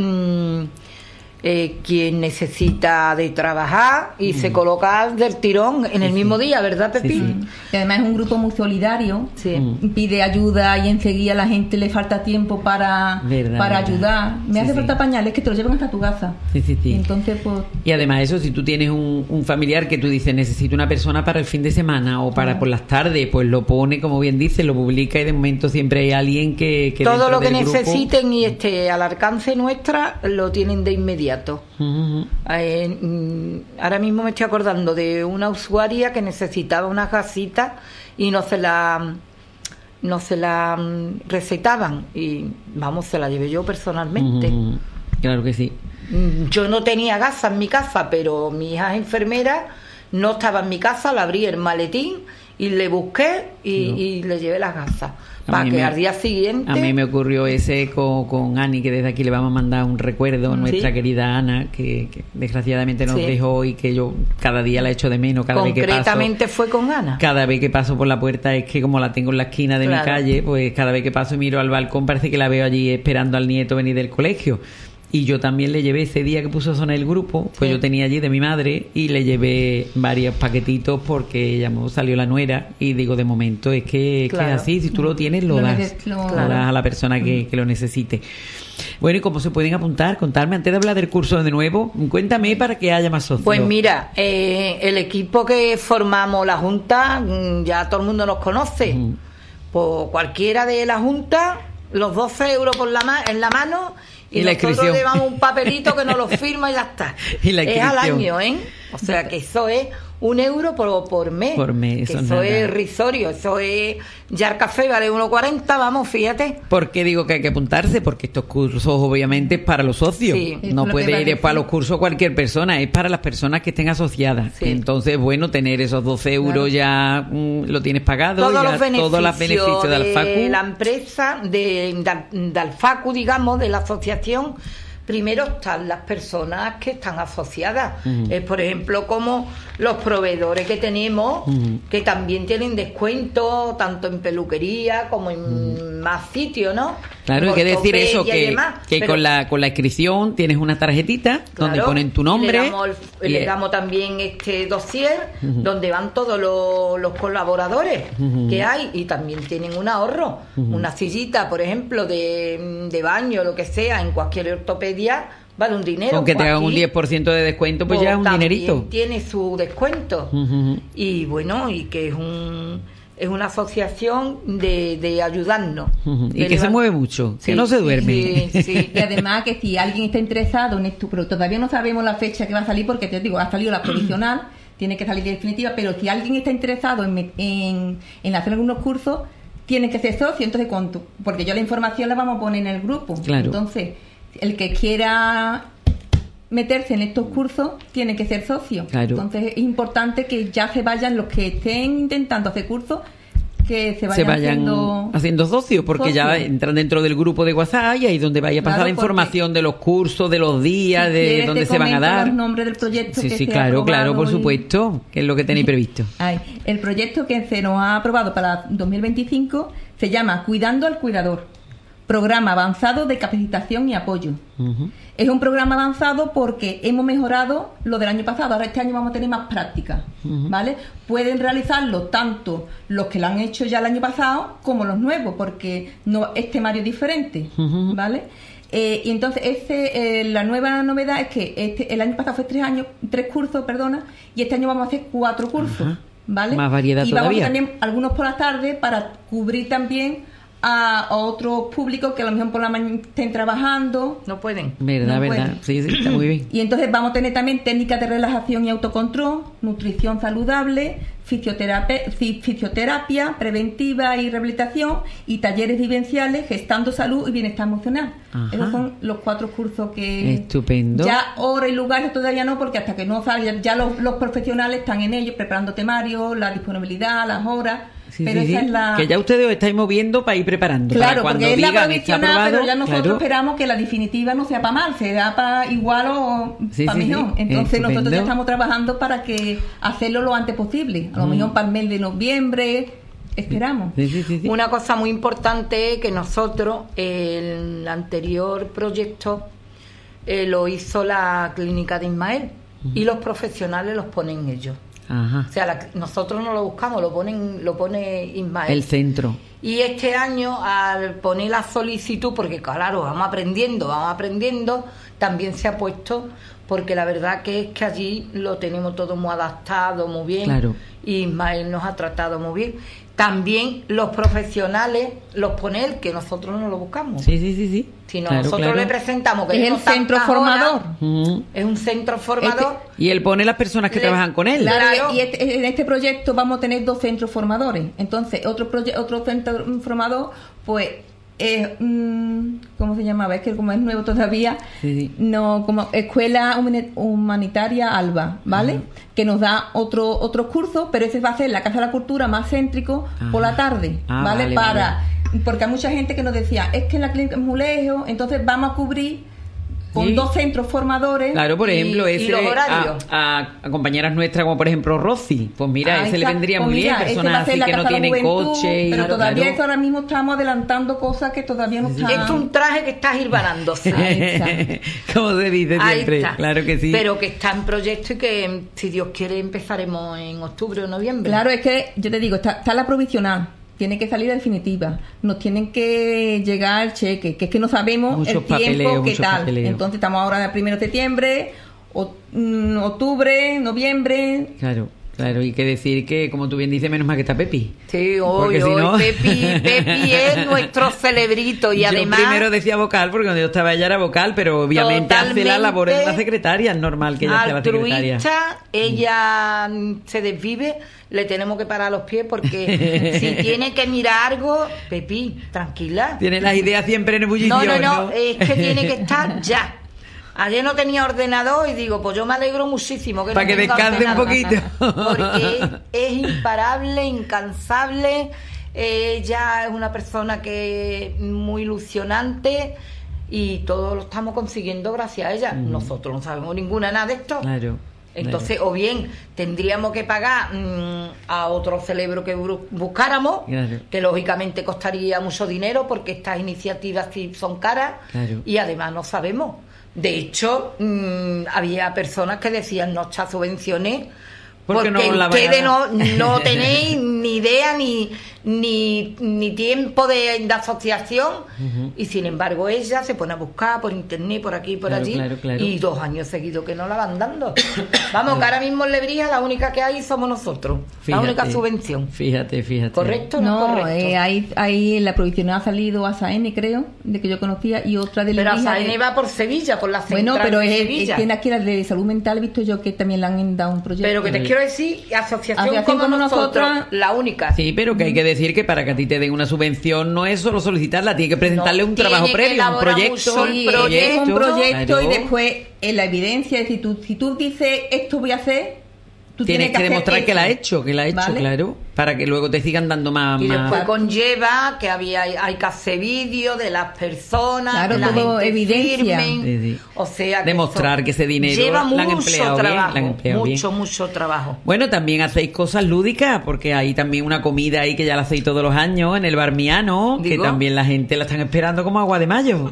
quien necesita de trabajar y se coloca del tirón en el mismo día, ¿verdad, Pepín? Sí. Y además es un grupo muy solidario, pide ayuda y enseguida a la gente le falta tiempo para ayudar. Me hace falta pañales, que te lo llevan hasta tu casa. Y entonces, pues... Y además eso, si tú tienes un familiar que tú dices, necesito una persona para el fin de semana o para por las tardes, pues lo pone, como bien dice, lo publica, y de momento siempre hay alguien que todo lo que grupo... necesiten y esté al alcance nuestra, lo tienen de inmediato. Ahora mismo me estoy acordando de una usuaria que necesitaba unas gasitas y no se la recetaban, y vamos, se la llevé yo personalmente. Claro que sí. Yo no tenía gasas en mi casa, pero mi hija es enfermera, no estaba en mi casa, la abrí el maletín y le busqué y le llevé las gasas. Para que al día siguiente... A mí me ocurrió ese con Ani, que desde aquí le vamos a mandar un recuerdo a nuestra querida Ana, que desgraciadamente nos dejó, y que yo cada día la echo de menos. Concretamente fue con Ana. Cada vez que paso por la puerta, es que como la tengo en la esquina de mi calle, pues cada vez que paso y miro al balcón parece que la veo allí esperando al nieto venir del colegio. Y yo también le llevé ese día que puso Zona el grupo, pues yo tenía allí de mi madre, y le llevé varios paquetitos porque ya salió la nuera, y digo, de momento es que es así, si tú lo tienes lo das a la persona que lo necesite. Bueno, ¿y cómo se pueden apuntar? Contarme, antes de hablar del curso de nuevo, cuéntame para que haya más socios. Pues mira, el equipo que formamos la Junta, ya todo el mundo nos conoce. Pues cualquiera de la Junta, los 12 euros en la mano, y nosotros le damos un papelito que nos lo firma y ya está. Y la es al año, ¿eh? O sea que eso es 1 euro por mes. Por mes, que eso es risorio. Eso es... Ya el café vale 1,40, vamos, fíjate. ¿Por qué digo que hay que apuntarse? Porque estos cursos, obviamente, es para los socios. No puede ir para los cursos cualquier persona, es para las personas que estén asociadas. Entonces, bueno, tener esos 12 euros ya lo tienes pagado. Todos ya los beneficios de de la empresa, de Alfacu, digamos, de la asociación. Primero están las personas que están asociadas. Por ejemplo, como los proveedores que tenemos, que también tienen descuento, tanto en peluquería como en más sitios, ¿no? Claro, hay que decir eso, que con la inscripción tienes una tarjetita donde ponen tu nombre. Le damos también este dossier donde van todos los colaboradores que hay, y también tienen un ahorro. Una sillita, por ejemplo, de baño, lo que sea, en cualquier ortopedia, vale un dinero. Aunque te hagan un 10% de descuento, pues ya es un dinerito. Tiene su descuento. Y bueno, y que es una asociación de ayudarnos. Y que se mueve mucho, que no se duerme. Sí. Y además que si alguien está interesado en esto, pero todavía no sabemos la fecha que va a salir, porque te digo, ha salido la provisional, tiene que salir definitiva, pero si alguien está interesado en hacer algunos cursos, tiene que ser socio. Entonces, porque yo la información la vamos a poner en el grupo. Claro. Entonces, el que quiera meterse en estos cursos tiene que ser socio. Claro. Entonces es importante que ya se vayan los que estén intentando hacer cursos, que se vayan haciendo socios, porque ya entran dentro del grupo de WhatsApp, y ahí donde vaya a pasar la información de los cursos, de los días, de dónde se van a dar. Los nombres del proyecto claro, por supuesto, que es lo que tenéis previsto. El proyecto que se nos ha aprobado para 2025 se llama Cuidando al Cuidador. Programa avanzado de capacitación y apoyo. Es un programa avanzado porque hemos mejorado lo del año pasado. Ahora este año vamos a tener más prácticas, ¿vale? Pueden realizarlo tanto los que lo han hecho ya el año pasado como los nuevos, porque no es temario diferente, ¿vale? Y entonces la nueva novedad es que el año pasado fue 3 cursos, y este año vamos a hacer 4 cursos, ¿vale? Más variedad y todavía. Vamos a tener algunos por la tarde para cubrir también a otros públicos que a lo mejor por la mañana estén trabajando. No pueden. ¿Verdad? Sí, está muy bien. Y entonces vamos a tener también técnicas de relajación y autocontrol, nutrición saludable, fisioterapia preventiva y rehabilitación, y talleres vivenciales, gestando salud y bienestar emocional. Esos son los 4 cursos que... Estupendo. Ya hora y lugar todavía no, porque hasta que no salgan, ya los profesionales están en ellos, preparando temarios, la disponibilidad, las horas, Sí, pero sí, esa sí. es la... Que ya ustedes os estáis moviendo para ir preparando. Claro, para cuando porque es la digan está provisional, aprobado, pero ya nosotros claro. esperamos que la definitiva no sea para mal, será para igual o Sí, para sí, mejor. sí. Entonces Estupendo. nosotros ya estamos trabajando para que hacerlo lo antes posible. A lo mejor para el mes de noviembre, esperamos. Sí, sí, sí, sí. Una cosa muy importante es que nosotros, el anterior proyecto lo hizo la clínica de Ismael y los profesionales los ponen ellos. Ajá. O sea, nosotros no lo buscamos, lo pone Ismael. El centro. Y este año, al poner la solicitud, porque claro, vamos aprendiendo, también se ha puesto, porque la verdad que es que allí lo tenemos todo muy adaptado, muy bien. Claro. Y Ismael nos ha tratado muy bien. También los profesionales los pone él, que nosotros no lo buscamos. Sí, sí, sí, sí. Si Claro, nosotros claro. le presentamos que Es el tenemos centro tantas formador. horas, Ujú. es un centro formador. Y él pone las personas que Le- trabajan con él. Claro, Claro. y en este proyecto vamos a tener 2 centros formadores. Entonces, otro centro formador, pues, es, ¿cómo se llamaba? Es que como es nuevo todavía, Sí, sí. no, como Escuela Humanitaria Alba, ¿vale? Que nos da otros cursos, pero ese va a ser la Casa de la Cultura más céntrico por la tarde, Ah, ¿vale? vale, Porque hay mucha gente que nos decía, es que en la clínica es muy lejos, entonces vamos a cubrir con Sí. 2 centros formadores. Claro, por ejemplo, y ese los horarios. a compañeras nuestras como por ejemplo Rosy, pues mira, ese le está. vendría Pues muy mira, bien, ese va a personas ser así la que no Casa de la tienen Juventud, coche y pero claro, todavía claro. eso ahora mismo estamos adelantando cosas que todavía no están. Esto es un traje que está hilvanándose. Ahí está. Como se dice Ahí siempre, está. claro que sí. Pero que está en proyecto y que, si Dios quiere, empezaremos en octubre o noviembre. Claro, es que yo te digo, está la provisional, tiene que salir la definitiva, nos tienen que llegar el cheque, que es que no sabemos Muchos el tiempo papeleos, que muchos tal. papeleos. Entonces estamos ahora en el 1 de septiembre, octubre, noviembre. Claro, claro, y que decir que, como tú bien dices, menos mal que está Pepi. Sí, Porque hoy, si no- Pepi es nuestro celebrito y Yo además primero decía vocal, porque cuando yo estaba ella era vocal, pero obviamente hace la Totalmente labor de la secretaria, es normal que ella sea la secretaria. altruista, ella se desvive, le tenemos que parar los pies porque si tiene que mirar algo, Pepi, tranquila. Tiene las ideas siempre en ebullición, No, es que tiene que estar ya. Ayer no tenía ordenador y digo, pues yo me alegro muchísimo que Para no que tenga descanse un ordenador. poquito. Porque es imparable, incansable. Ella es una persona que es muy ilusionante y todo lo estamos consiguiendo gracias a ella. Nosotros no sabemos nada de esto. Claro. Entonces, o bien tendríamos que pagar a otro cerebro que buscáramos, Claro. que lógicamente costaría mucho dinero porque estas iniciativas sí son caras Claro. y además no sabemos. De hecho, había personas que decían no echar subvenciones Porque porque no la ustedes vayan no tenéis ni idea ni tiempo de asociación. Y sin embargo ella se pone a buscar por internet, por aquí, por Claro, allí, claro, claro. y 2 años seguidos que no la van dando. Vamos, que ahora mismo en Lebrija la única que hay somos nosotros, la única subvención. Fíjate. ¿Correcto o No, no es correcto? ahí en la provisional ha salido ASAEN, creo, de que yo conocía, y otra de Pero Lebrija, Asaene va por Sevilla, por la central bueno, pero de es, Sevilla. tiene aquí la de salud mental, he visto yo que también le han dado un proyecto. Pero que te quiero decir, asociación Asociación como como nosotros, nosotras, la única. Sí, pero que hay que decir que para que a ti te den una subvención no es solo solicitarla, tiene que presentarle No, un trabajo tiene que previo, un elaborar proyecto. mucho Sí, un es un proyecto claro. y después en la evidencia, si tú dices esto voy a hacer, tú Tienes que hacer demostrar que eso. la ha hecho, ¿Vale? claro, para que luego te sigan dando más. Y después más- conlleva que hay que hacer vídeos de las personas, Claro, que la todo gente evidencia. firmen. Sí, sí. O sea, Demostrar eso que ese dinero lleva lo han mucho empleado bien, trabajo, lo han empleado bien. mucho trabajo. Bueno, también hacéis cosas lúdicas, porque hay también una comida ahí que ya la hacéis todos los años en el Barmiano, que Digo. también la gente la están esperando como agua de mayo.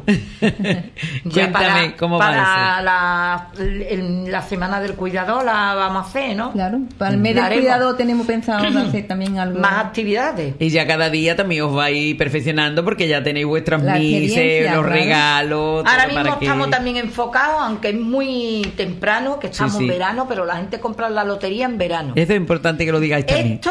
Ya Cuéntame, ¿cómo para va la semana del cuidador la vamos a hacer, ¿no? Claro, para el mes La del haremos. cuidado tenemos pensado de hacer también algo. Más actividades. eso? Y ya cada día también os vais perfeccionando porque ya tenéis vuestras La mises, experiencia, los claro. regalos. Ahora todo mismo para que- estamos también enfocados, aunque es muy temprano, que estamos Sí, sí. en verano, pero la gente compra la lotería en verano. Eso es importante que lo digáis también. Esto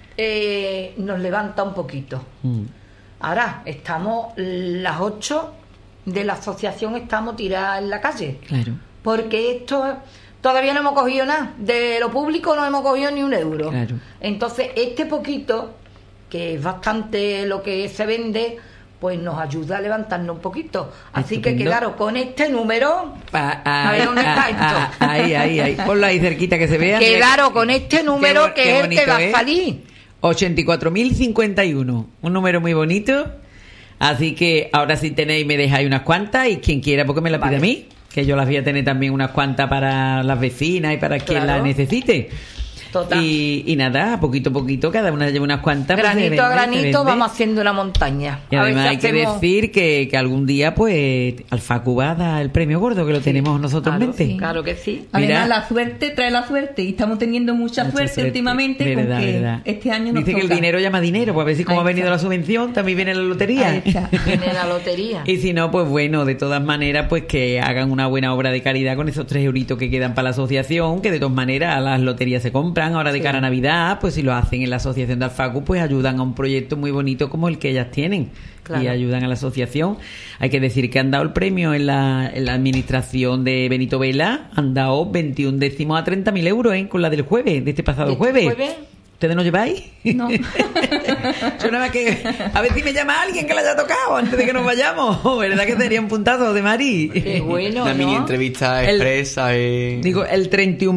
nos levanta un poquito. Mm. Ahora estamos las 8 de la asociación, estamos tiradas en la calle. Claro. Porque esto todavía no hemos cogido nada. De lo público no hemos cogido ni un euro. Claro. Entonces, este poquito, que es bastante lo que se vende, pues nos ayuda a levantarnos un poquito. Así que Estupendo. quedaros con este número. A ver, ¿dónde está esto? Ahí. Ponlo ahí cerquita que se vea. Quedaros con este número qué que es el que bonito, va ¿eh? a salir. 84.051. Un número muy bonito. Así que ahora si tenéis, me dejáis unas cuantas y quien quiera, porque me la pide a mí, que yo las voy a tener también unas cuantas para las vecinas y para quien las necesite. Total. Y nada, poquito a poquito, cada una lleva unas cuantas. Granito a granito vamos haciendo una montaña. Y además hay que decir que algún día, pues, al Facu va a dar el premio gordo, que lo tenemos nosotros en mente. Sí, claro que sí. Además, la suerte trae la suerte y estamos teniendo mucha suerte últimamente, verdad, porque verdad. este año nos dice toca. que el dinero llama dinero, pues a ver si como ha venido la subvención, también viene la lotería. Viene la lotería. Y si no, pues bueno, de todas maneras, pues que hagan una buena obra de caridad con esos 3 euritos que quedan para la asociación, que de todas maneras las loterías se compran ahora de cara a Navidad, pues si lo hacen en la asociación de Alfacu, pues ayudan a un proyecto muy bonito como el que ellas tienen. Claro. Y ayudan a la asociación. Hay que decir que han dado el premio en la administración de Benito Vela, han dado 21 décimos a 30.000 euros, con la del jueves, de este pasado jueves. ¿Ustedes no lleváis? No. Yo nada más que... A ver si me llama alguien que la haya tocado antes de que nos vayamos. ¿Verdad que sería un puntazo de Mari? Qué bueno, una mini entrevista expresa. Digo, el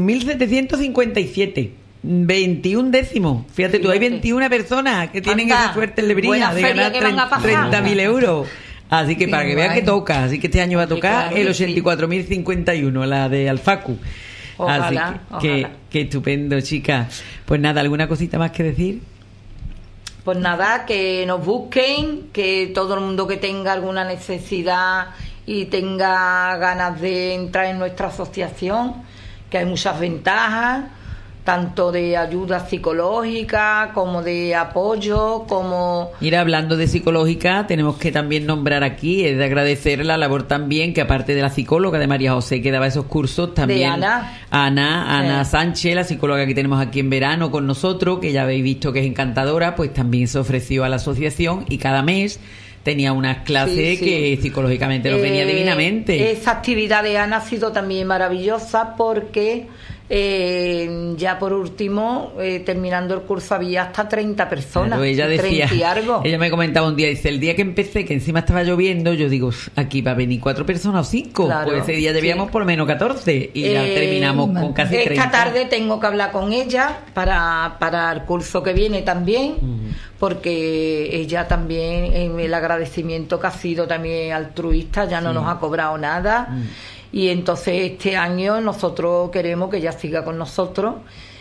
31.757. 21 décimos. Fíjate tú, hay 21 personas que tienen esa suerte en Lebrija de ganar 30.000 euros. Así que para que vean que toca. Así que este año va a tocar el 84.051, la de Alfacu. Ojalá, Así que estupendo, chicas. Pues nada, ¿alguna cosita más que decir? Pues nada, que nos busquen, que todo el mundo que tenga alguna necesidad y tenga ganas de entrar en nuestra asociación, que hay muchas ventajas, tanto de ayuda psicológica como de apoyo, como... Mira, hablando de psicológica, tenemos que también nombrar aquí, es de agradecer la labor también, que aparte de la psicóloga de María José que daba esos cursos, también de Ana Sánchez, la psicóloga que tenemos aquí en verano con nosotros, que ya habéis visto que es encantadora, pues también se ofreció a la asociación y cada mes tenía unas clases que psicológicamente nos venía divinamente. Esa actividad de Ana ha sido también maravillosa porque... ya por último, terminando el curso había hasta 30 personas. Claro, ella decía, 30 y algo. Ella me comentaba un día, dice, el día que empecé, que encima estaba lloviendo, yo digo, aquí va a venir 4 personas o 5. Claro, pues ese día llevíamos por lo menos 14 y ya terminamos con casi 30. Esta tarde tengo que hablar con ella para el curso que viene también, porque ella también, el agradecimiento que ha sido también altruista, ya no nos ha cobrado nada. Y entonces este año nosotros queremos que ella siga con nosotros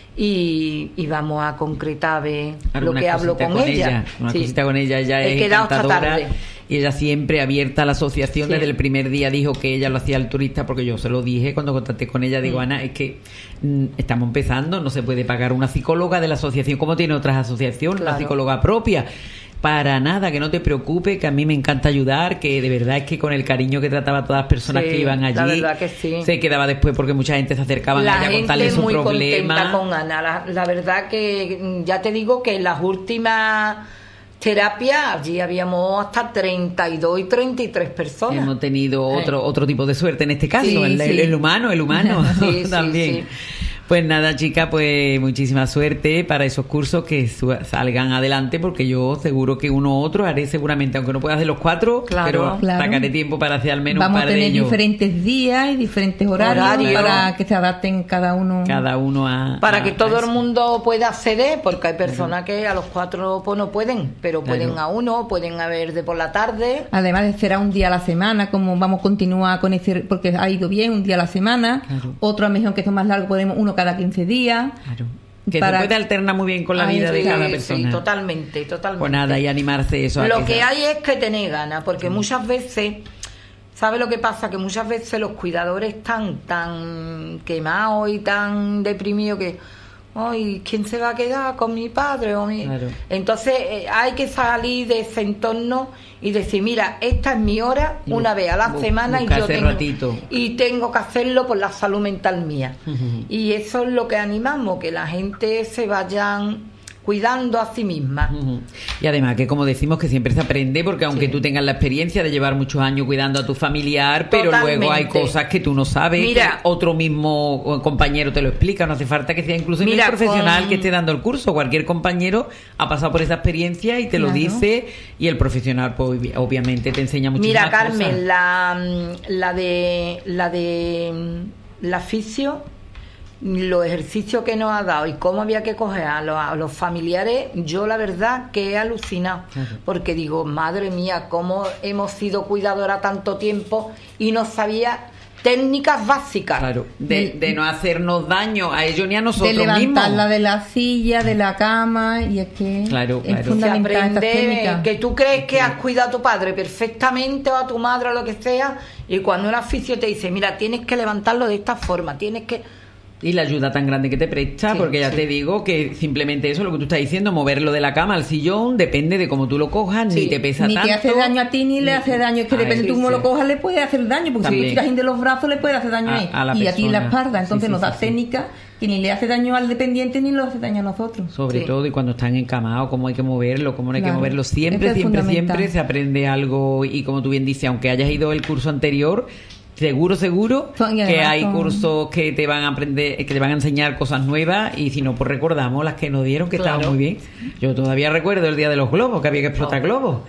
y vamos a concretar lo que hablo con ella. Una cosita con ella, ella es encantadora y ella siempre abierta a la asociación. Desde el primer día dijo que ella lo hacía altruista, porque yo se lo dije cuando contacté con ella, digo, Ana, es que estamos empezando, no se puede pagar una psicóloga de la asociación como tiene otras asociaciones, una psicóloga propia. Para nada, que no te preocupes, que a mí me encanta ayudar, que de verdad es que con el cariño que trataba a todas las personas que iban allí, la verdad que se quedaba después porque mucha gente se acercaba a ella a contarle su problema. La gente muy contenta con Ana, la verdad que ya te digo que en las últimas terapias allí habíamos hasta 32 y 33 personas. Hemos tenido otro tipo de suerte en este caso, el humano también. Pues nada, chicas, pues muchísima suerte para esos cursos, que salgan adelante, porque yo seguro que uno u otro haré seguramente, aunque no pueda hacer los 4, pero sacaré tiempo para hacer al menos un par de ellos. Vamos a tener diferentes días y diferentes horarios para que se adapten cada uno para que todo el mundo pueda acceder, porque hay personas que a los 4 pues no pueden, pero pueden a uno, pueden haber de por la tarde. Además será un día a la semana, como vamos a continuar con ese, porque ha ido bien un día a la semana, otro a mejor que son más largos, podemos uno cada 15 días. Que se puede alternar muy bien con la vida de cada persona. Sí, totalmente. Pues nada, y animarse eso. Lo que hay es que tener ganas, porque muchas veces, ¿sabes lo que pasa? Que muchas veces los cuidadores están tan quemados y tan deprimidos que, ay, ¿quién se va a quedar con mi padre? Entonces hay que salir de ese entorno y decir, mira, esta es mi hora, una vez a la semana, y tengo que hacerlo por la salud mental mía. Y eso es lo que animamos, que la gente se vayan cuidando a sí misma. Y además que, como decimos, que siempre se aprende, porque aunque tú tengas la experiencia de llevar muchos años cuidando a tu familiar, pero luego hay cosas que tú no sabes, que otro mismo compañero te lo explica, no hace falta que sea incluso el profesional que esté dando el curso, cualquier compañero ha pasado por esa experiencia y te lo dice, y el profesional pues obviamente te enseña muchísimas cosas. Mira, Carmen, la fisio, los ejercicios que nos ha dado y cómo había que coger a los familiares, yo la verdad que he alucinado, porque digo, madre mía, cómo hemos sido cuidadoras tanto tiempo y no sabía técnicas básicas. Claro, de no hacernos daño a ellos ni a nosotros mismos. De levantarla mismos. de la silla, de la cama, y es que es fundamental estas técnicas. Que tú crees que has cuidado a tu padre perfectamente o a tu madre o lo que sea, y cuando un oficio te dice, mira, tienes que levantarlo de esta forma, tienes que... Y la ayuda tan grande que te presta, porque ya te digo que simplemente eso, lo que tú estás diciendo, moverlo de la cama al sillón, depende de cómo tú lo cojas, ni te pesa tanto. Ni te hace daño a ti, ni le hace daño. Es que depende de cómo lo cojas, le puede hacer daño, porque si lo tiras de los brazos, le puede hacer daño a la y persona. a ti en la espalda. Entonces nos da técnica que ni le hace daño al dependiente, ni lo hace daño a nosotros. Sobre todo, y cuando están encamados, cómo hay que moverlo, cómo no hay que moverlo. Siempre se aprende algo, y como tú bien dices, aunque hayas ido el curso anterior... Seguro que hay cursos que te van a aprender, que te van a enseñar cosas nuevas, y si no, pues recordamos las que nos dieron, que estaban muy bien. Yo todavía recuerdo el día de los globos, que había que explotar globos.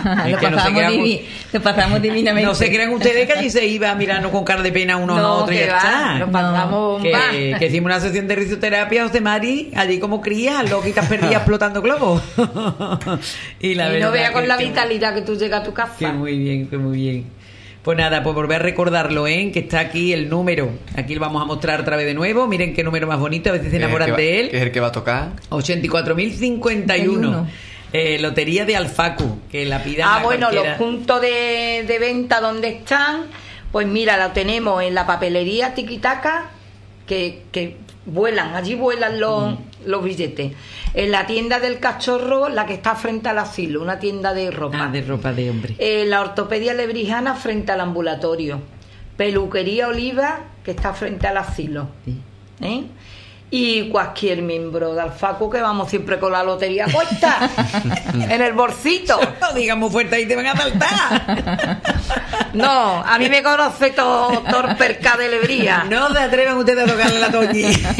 Lo pasamos divinamente. No se crean ustedes que allí se iba mirando con cara de pena uno a otro y ya está. Nos pasamos que hicimos una sesión de risoterapia, José Mari, allí como crías, loquitas perdidas explotando globos. y no vea con la vitalidad que tú llegas a tu casa. Que muy bien. Pues nada, pues volver a recordarlo, que está aquí el número. Aquí lo vamos a mostrar otra vez de nuevo. Miren qué número más bonito, a veces se enamoran de él. Que es el que va a tocar. 84.051. Lotería de Alfacu, que la pidan bueno, los puntos de venta donde están, pues mira, lo tenemos en la papelería Tiquitaca, que vuelan, allí vuelan los billetes. En la tienda del Cachorro, la que está frente al asilo, una tienda de ropa. De ropa de hombre. La ortopedia lebrijana frente al ambulatorio. Peluquería Oliva, que está frente al asilo. Sí. Y cualquier miembro de Alfacu, que vamos siempre con la lotería puesta en el bolsito. No digamos fuerte, ahí te van a saltar. No, a mí me conoce todo Torperca de Lebría. No se atrevan ustedes a tocarle la Toñi.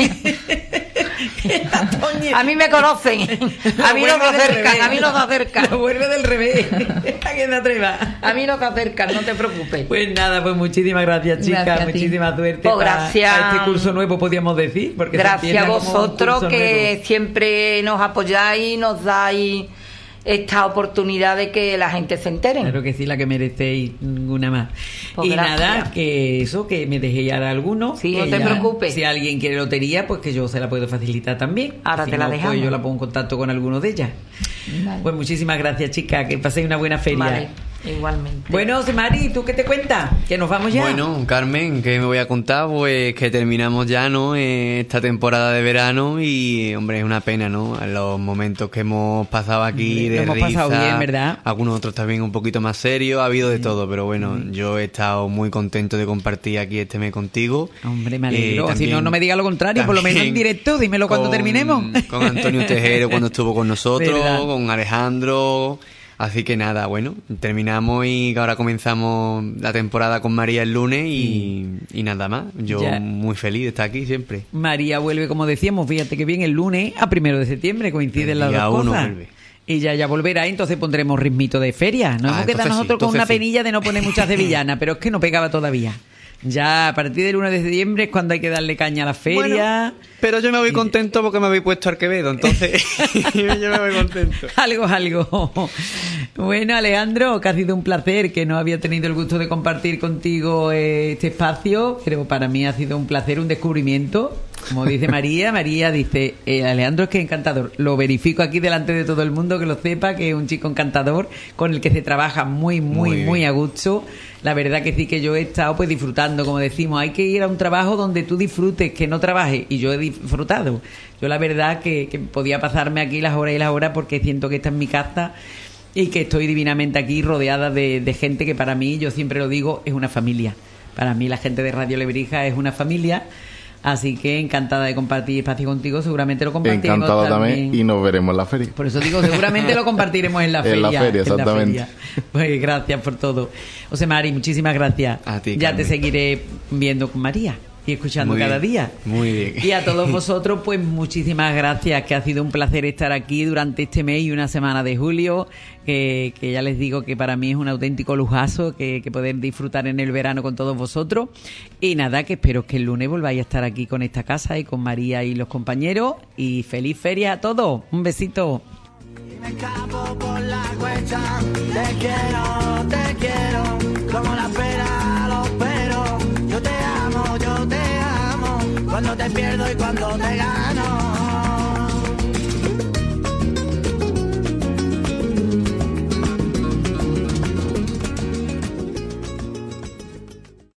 A mí me conocen. A mí no se acercan. Lo vuelve del revés. ¿A quién se atreva? A mí no te acercan, no te preocupes. Pues nada, pues muchísimas gracias, chicas. Muchísima suerte gracias. a este curso nuevo, podríamos decir. Porque gracias a vosotros que siempre nos apoyáis y nos dais esta oportunidad de que la gente se entere. Claro que sí, la que merecéis, ninguna más. Pues y gracias. Nada, que me dejé ya alguno. Sí, no te preocupes. Si alguien quiere lotería, pues que yo se la puedo facilitar también. Ahora si te la no, dejamos. Pues yo la pongo en contacto con alguno de ellas. Vale. Pues muchísimas gracias, chicas. Que paséis una buena feria. Vale, igualmente. Bueno, Mari, ¿tú qué te cuentas? Que nos vamos ya. Bueno, Carmen, ¿qué me voy a contar? Pues que terminamos ya, ¿no? Esta temporada de verano y, hombre, es una pena, ¿no? Los momentos que hemos pasado aquí de lo hemos risa, pasado bien, ¿verdad? Algunos otros también un poquito más serios, ha habido de todo, pero bueno, yo he estado muy contento de compartir aquí este mes contigo. Hombre, me alegro. Si no me diga lo contrario, por lo menos en directo, dímelo cuando terminemos. Con Antonio Tejero cuando estuvo con nosotros, ¿verdad? con Alejandro. Así que nada, bueno, terminamos y ahora comenzamos la temporada con María el lunes y nada más. Yo Ya. muy feliz de estar aquí siempre. María vuelve, como decíamos, fíjate que bien, el lunes a 1 de septiembre, coinciden las día dos uno cosas. vuelve. Y ya volverá, entonces pondremos ritmito de feria. Nos hemos quedado entonces nosotros sí, con una entonces sí. penilla de no poner muchas sevillanas, pero es que no pegaba todavía. Ya a partir del 1 de septiembre es cuando hay que darle caña a la feria. Pero yo me voy contento porque me habéis puesto Arquevedo, entonces yo me voy contento. Algo. Bueno, Alejandro, que ha sido un placer, que no había tenido el gusto de compartir contigo este espacio, pero para mí ha sido un placer, un descubrimiento. Como dice María dice, Alejandro es que es encantador. Lo verifico aquí delante de todo el mundo, que lo sepa, que es un chico encantador, con el que se trabaja muy a gusto. La verdad que sí, que yo he estado pues disfrutando, como decimos, hay que ir a un trabajo donde tú disfrutes, que no trabajes, y yo he disfrutado. Yo la verdad que podía pasarme aquí las horas y las horas porque siento que esta es mi casa y que estoy divinamente aquí rodeada de gente que para mí, yo siempre lo digo, es una familia. Para mí la gente de Radio Lebrija es una familia. Así que encantada de compartir espacio contigo, seguramente lo compartiremos Encantado también y nos veremos en la feria. Por eso digo, seguramente lo compartiremos en la feria. En la feria, exactamente. En la feria. Pues gracias por todo. José Mari, muchísimas gracias. A ti, ya Carmen. te seguiré viendo con María. y escuchando cada día. Muy bien. Y a todos vosotros, pues muchísimas gracias, que ha sido un placer estar aquí durante este mes y una semana de julio, que ya les digo que para mí es un auténtico lujazo que poder disfrutar en el verano con todos vosotros. Y nada, que espero que el lunes volváis a estar aquí con esta casa y con María y los compañeros. Y feliz feria a todos. Un besito. Me escapo por la cuesta, te quiero, como la pera los peros. Yo te amo, cuando te pierdo y cuando te gano.